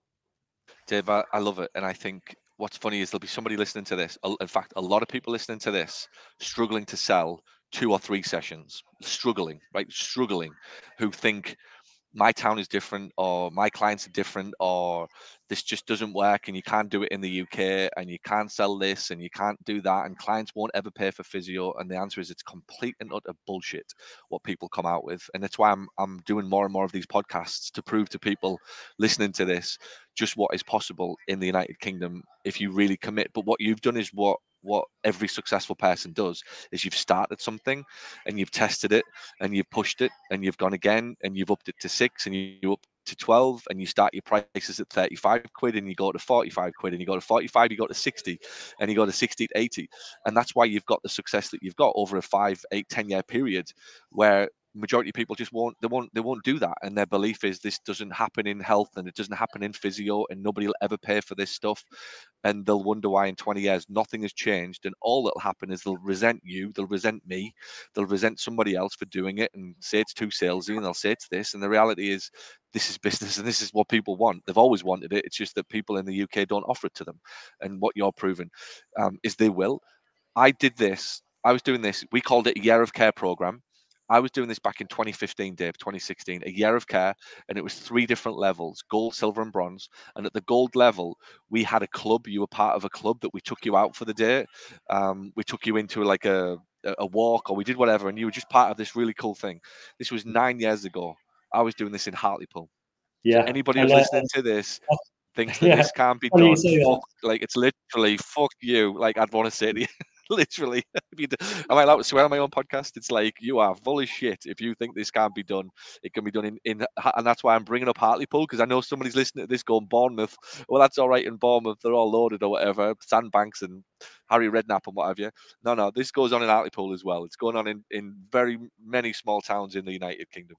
Dave, I, I love it. And I think what's funny is there'll be somebody listening to this. In fact, a lot of people listening to this struggling to sell two or three sessions, struggling, right? Struggling, who think my town is different, or my clients are different, or this just doesn't work, and you can't do it in the U K, and you can't sell this, and you can't do that, and clients won't ever pay for physio. And the answer is it's complete and utter bullshit what people come out with. And that's why I'm I'm doing more and more of these podcasts to prove to people listening to this just what is possible in the United Kingdom if you really commit. But what you've done is what what every successful person does, is you've started something and you've tested it and you've pushed it and you've gone again and you've upped it to six and you up to twelve, and you start your prices at thirty-five quid and you go to forty-five quid and you go to forty-five, you go to sixty, and you go to sixty to eighty. And that's why you've got the success that you've got over a five, eight, ten year period, where majority of people just won't they won't they won't do that. And their belief is this doesn't happen in health and it doesn't happen in physio and nobody will ever pay for this stuff. And they'll wonder why in twenty years nothing has changed, and all that'll happen is they'll resent you, they'll resent me, they'll resent somebody else for doing it and say it's too salesy, and they'll say it's this. And the reality is this is business and this is what people want. They've always wanted it. It's just that people in the U K don't offer it to them. And what you're proving um, is they will. I did this. I was doing this. We called it a year of care program. I was doing this back in twenty fifteen, Dave, twenty sixteen, a year of care, and it was three different levels: gold, silver, and bronze. And at the gold level, we had a club. You were part of a club that we took you out for the day. Um, we took you into like a a walk, or we did whatever, and you were just part of this really cool thing. This was nine years ago. I was doing this in Hartlepool. Yeah. So anybody and, who's uh, listening to this thinks that yeah, this can't be funny you done, say that. fuck, like it's literally fuck you. Like I'd want to say to you, literally, if you do- am I allowed to swear on my own podcast? It's like you are full of shit if you think this can't be done. It can be done in, in and that's why I'm bringing up Hartlepool, because I know somebody's listening to this going Bournemouth. Well, that's all right in Bournemouth, they're all loaded or whatever, Sandbanks and Harry Redknapp and what have you. No, no, this goes on in Hartlepool as well. It's going on in in very many small towns in the United Kingdom.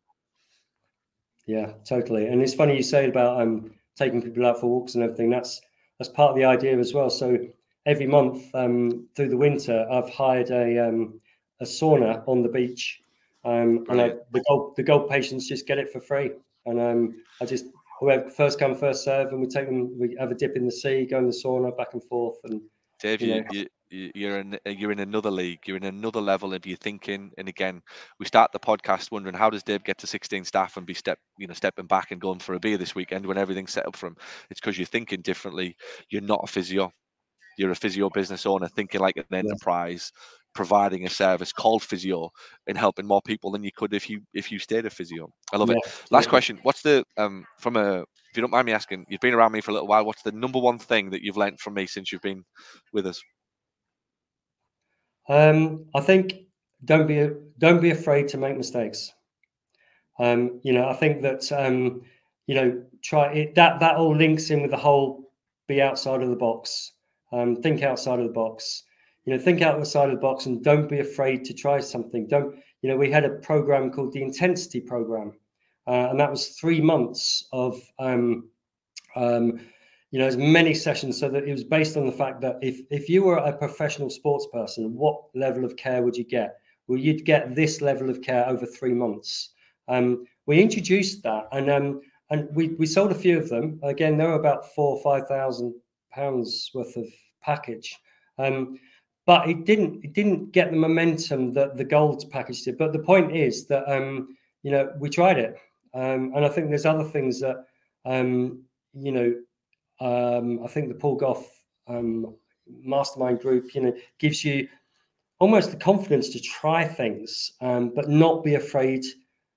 Yeah, totally. And it's funny you say about um taking people out for walks and everything. That's that's part of the idea as well. So every month um through the winter, I've hired a um a sauna on the beach, um and I, the gold the gold patients just get it for free. And um I just whoever first come first serve, and we take them. We have a dip in the sea, go in the sauna, back and forth, and Dave, you you, know. you you're in you're in another league. You're in another level of your thinking. And again, we start the podcast wondering, how does Dave get to sixteen staff and be step you know stepping back and going for a beer this weekend when everything's set up for him? It's because you're thinking differently. You're not a physio. You're a physio business owner thinking like an enterprise, providing a service called physio and helping more people than you could if you if you stayed a physio. I love Yeah, it. Last totally. question. What's the um from a if you don't mind me asking, you've been around me for a little while, what's the number one thing that you've learned from me since you've been with us? Um, I think don't be don't be afraid to make mistakes. Um, you know, I think that um, you know, try it. That that all links in with the whole be outside of the box. Um, think outside of the box. You know, think outside of the box, and don't be afraid to try something. Don't you know? We had a program called the Intensity Program, uh, and that was three months of um, um, you know, as many sessions, so that it was based on the fact that if if you were a professional sports person, what level of care would you get? Well, you'd get this level of care over three months. Um, we introduced that, and um, and we we sold a few of them. Again, they were about four or five thousand pounds worth of package. Um, but it didn't it didn't get the momentum that the gold package did. But the point is that um, you know, we tried it, um, and I think there's other things that um, you know, um, I think the Paul Gough um, mastermind group, you know, gives you almost the confidence to try things, um, but not be afraid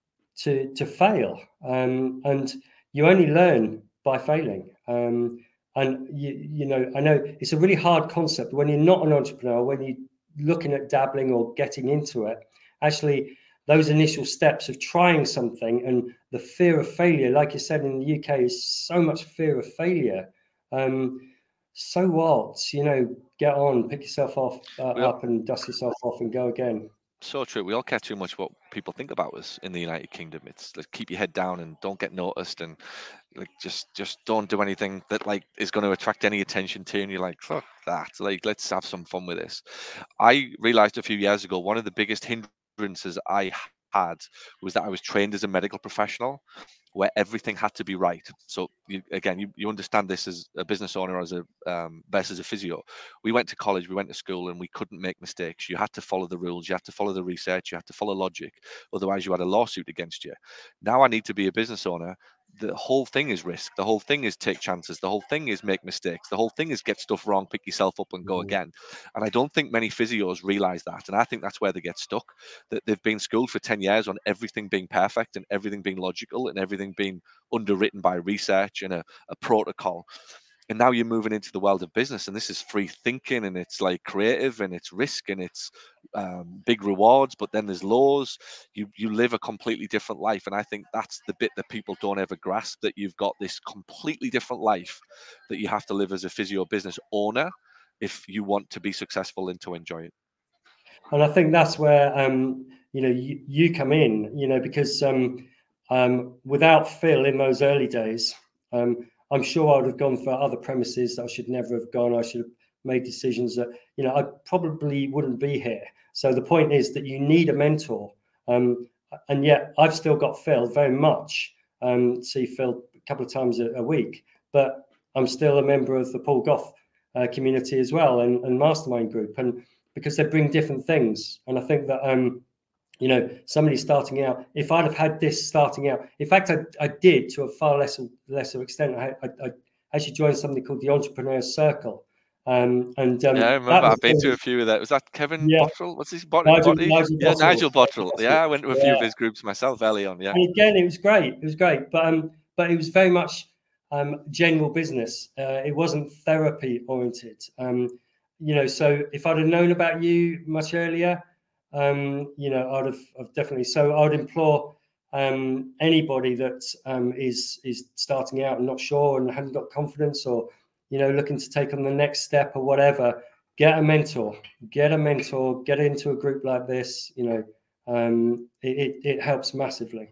to to fail. Um, and you only learn by failing. Um, and you you know, I know it's a really hard concept when you're not an entrepreneur, when you're looking at dabbling or getting into it. Actually, those initial steps of trying something and the fear of failure, like you said, in the U K, is so much fear of failure. Um, so what? You know, get on, pick yourself off uh, We all, up, and dust yourself off, and go again. so true. We all care too much what people think about us in the United Kingdom. It's like keep your head down and don't get noticed, and like just just don't do anything that like is going to attract any attention to you. And you're like, fuck that. Like, let's have some fun with this. I realized a few years ago one of the biggest hindrances I had was that I was trained as a medical professional, where everything had to be right. So you, again, you, you understand this as a business owner, as a um, versus a physio. We went to college, we went to school, and we couldn't make mistakes. You had to follow the rules, you had to follow the research, you had to follow logic. Otherwise, you had a lawsuit against you. Now I need to be a business owner. The whole thing is risk. The whole thing is take chances. The whole thing is make mistakes. The whole thing is get stuff wrong, pick yourself up, and go Mhm. again. And I don't think many physios realize that. And I think that's where they get stuck. That they've been schooled for ten years on everything being perfect and everything being logical and everything being underwritten by research and a, a protocol. And now you're moving into the world of business, and this is free thinking, and it's like creative, and it's risk, and it's um, big rewards, but then there's laws. You you live a completely different life, and I think that's the bit that people don't ever grasp, that you've got this completely different life that you have to live as a physio business owner if you want to be successful and to enjoy it. And I think that's where um, you know you, you come in, you know, because um, um, without Phil in those early days, um, I'm sure I would have gone for other premises that I should never have gone. I should have made decisions that, you know, I probably wouldn't be here. So the point is that you need a mentor, um, and yet I've still got Phil very much. Um, see Phil a couple of times a, a week, but I'm still a member of the Paul Gough uh, community as well, and, and mastermind group, and because they bring different things. And I think that, um, you know, somebody starting out, if I'd have had this starting out, in fact, I, I did to a far lesser, lesser extent. I, I, I actually joined something called the Entrepreneurs Circle. Um, and um, Yeah, I that remember. was I've been to a few of that. Was that Kevin yeah, Bottrell? What's his Bot- Nigel, Botty? Nigel Yeah, Bottle. Nigel Bottrell. Yeah, I went to a few Yeah. of his groups myself early on. Yeah. And again, it was great. It was great, but um, but it was very much um, general business. Uh, it wasn't therapy oriented. Um, you know, so if I'd have known about you much earlier, um, you know, I'd have, have definitely. So I would implore um, anybody that um, is is starting out and not sure and hasn't got confidence, or you know, looking to take on the next step or whatever, get a mentor. Get a mentor. Get into a group like this. You know, um, it, it, it helps massively.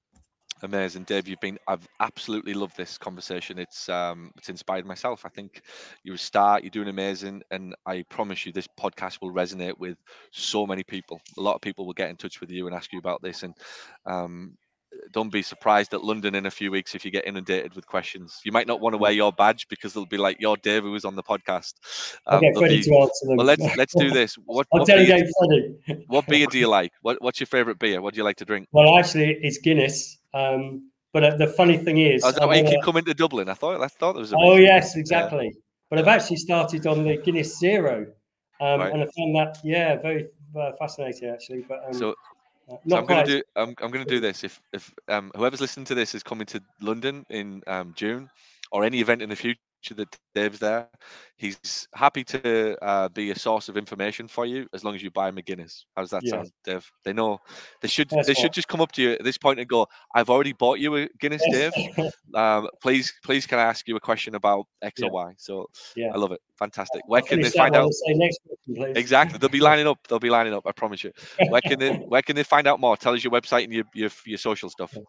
Amazing, Dave. You've been. I've absolutely loved this conversation. It's um, it's inspired myself. I think you're a star. You're doing amazing, and I promise you, this podcast will resonate with so many people. A lot of people will get in touch with you and ask you about this, and um, don't be surprised at London in a few weeks if you get inundated with questions. You might not want to wear your badge because they'll be like, "You're Dave who was on the podcast." I'll Um, get they'll Freddie be. to answer Well, them. let's let's do this. What I'll what beer? delegate Freddie. What beer do you like? What what's your favorite beer? What do you like to drink? Well, actually, it's Guinness. Um, but uh, the funny thing Oh, is, is that I'm why you on keep a, coming to Dublin? I thought I thought there was a oh reason. yes, Yeah, exactly. But I've yeah, actually started on the Guinness Zero, um, right. and I found that yeah very uh, fascinating actually. But um, So uh, so not I'm gonna quite. do I'm I'm gonna do this. If if um whoever's listening to this is coming to London in um June, or any event in the future that Dave's there, he's happy to uh, be a source of information for you as long as you buy him a Guinness. How does that Yeah, sound, Dave? They know they should that's they what. should just come up to you at this point and go, "I've already bought you a Guinness, Dave. Um, please please can I ask you a question about X Yeah, or Y?" So yeah. I love it. Fantastic. Where I'll can they finish that find one out? and say next question, please. Exactly. They'll be lining up. They'll be lining up. I promise you. Where can they where can they find out more? Tell us your website and your your, your social stuff.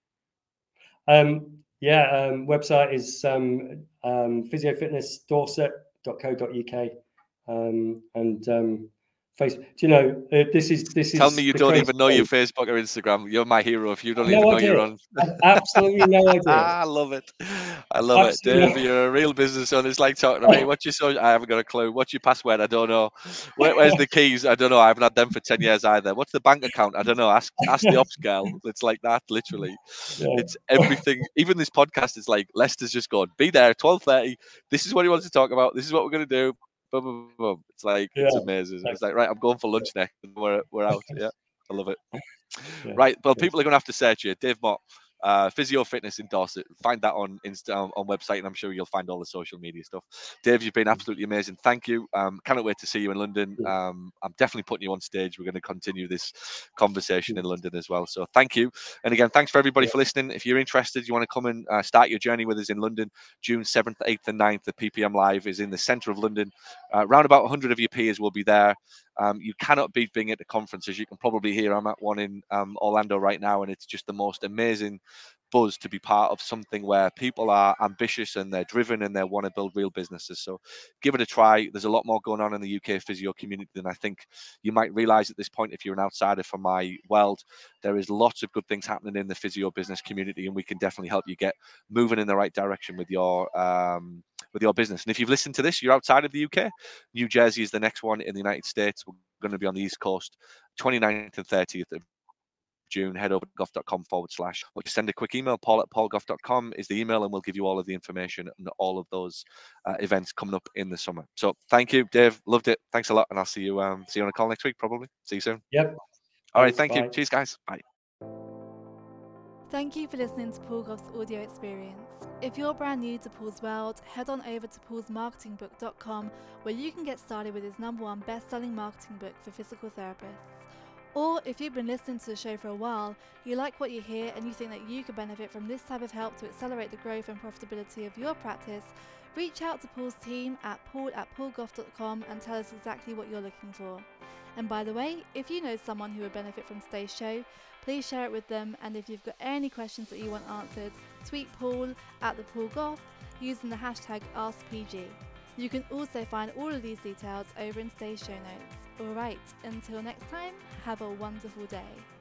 Um, yeah, um, website is um, um, physiofitness dorset dot co dot uk, um, and um, Facebook. Do you know, uh, this is this Tell is me you the don't crazy even know thing. your Facebook or Instagram. You're my hero if you don't No even know idea. you're on. I have absolutely no idea. I love it. I love it. Absolutely Dave, no. you're a real business owner. It's like talking to me. What's your social? I haven't got a clue. What's your password? I don't know. Where, where's the keys? I don't know. I haven't had them for ten years either. What's the bank account? I don't know. Ask ask the ops girl. It's like that, literally. Yeah. It's everything. Even this podcast is like Lester's just gone, be there twelve thirty. This is what he wants to talk about. This is what we're going to do. Boom, boom, boom. It's like, Yeah. it's amazing. It's like, right, I'm going for lunch next. And we're, we're out. Yeah, I love it. Yeah. Right. Well, people are going to have to search you. Dave Mott, uh, Physio Fitness in Dorset. Find that on Insta, on, on website, and I'm sure you'll find all the social media stuff. Dave, you've been absolutely amazing. Thank you. Um, cannot wait to see you in London. Um, I'm definitely putting you on stage. We're going to continue this conversation in London as well. So thank you. And again, thanks for everybody Yeah. for listening. If you're interested, you want to come and uh, start your journey with us in London, June seventh, eighth, and ninth. The P P M Live is in the centre of London. Uh, around about one hundred of your peers will be there. Um, you cannot beat being at the conference, as you can probably hear. I'm at one in um, Orlando right now, and it's just the most amazing buzz to be part of something where people are ambitious and they're driven and they want to build real businesses. So give it a try. There's a lot more going on in the U K physio community than I think you might realize at this point if you're an outsider from my world. There is lots of good things happening in the physio business community, and we can definitely help you get moving in the right direction with your um, with your business. And if you've listened to this, you're outside of the U K. New Jersey is the next one in the United States. We're going to be on the East Coast, twenty-ninth and thirtieth of June. Head over to golf.com forward slash, or just send a quick email. Paul at paulgolf dot com is the email, and we'll give you all of the information and all of those uh, events coming up in the summer. So thank you, Dave. Loved it. Thanks a lot, and I'll see you um, see you on a call next week, probably. See you soon. Yep. All right. Thanks, Thank you. bye. Cheers, guys. Bye. Thank you for listening to Paul Goff's audio experience. If you're brand new to Paul's world, head on over to pauls marketing book dot com where you can get started with his number one best-selling marketing book for physical therapists. Or if you've been listening to the show for a while, you like what you hear and you think that you could benefit from this type of help to accelerate the growth and profitability of your practice, reach out to Paul's team at paul at paul goff dot com and tell us exactly what you're looking for. And by the way, if you know someone who would benefit from today's show, please share it with them, and if you've got any questions that you want answered, tweet Paul at the Paul Goff using the hashtag Ask P G. You can also find all of these details over in today's show notes. Alright, until next time, have a wonderful day.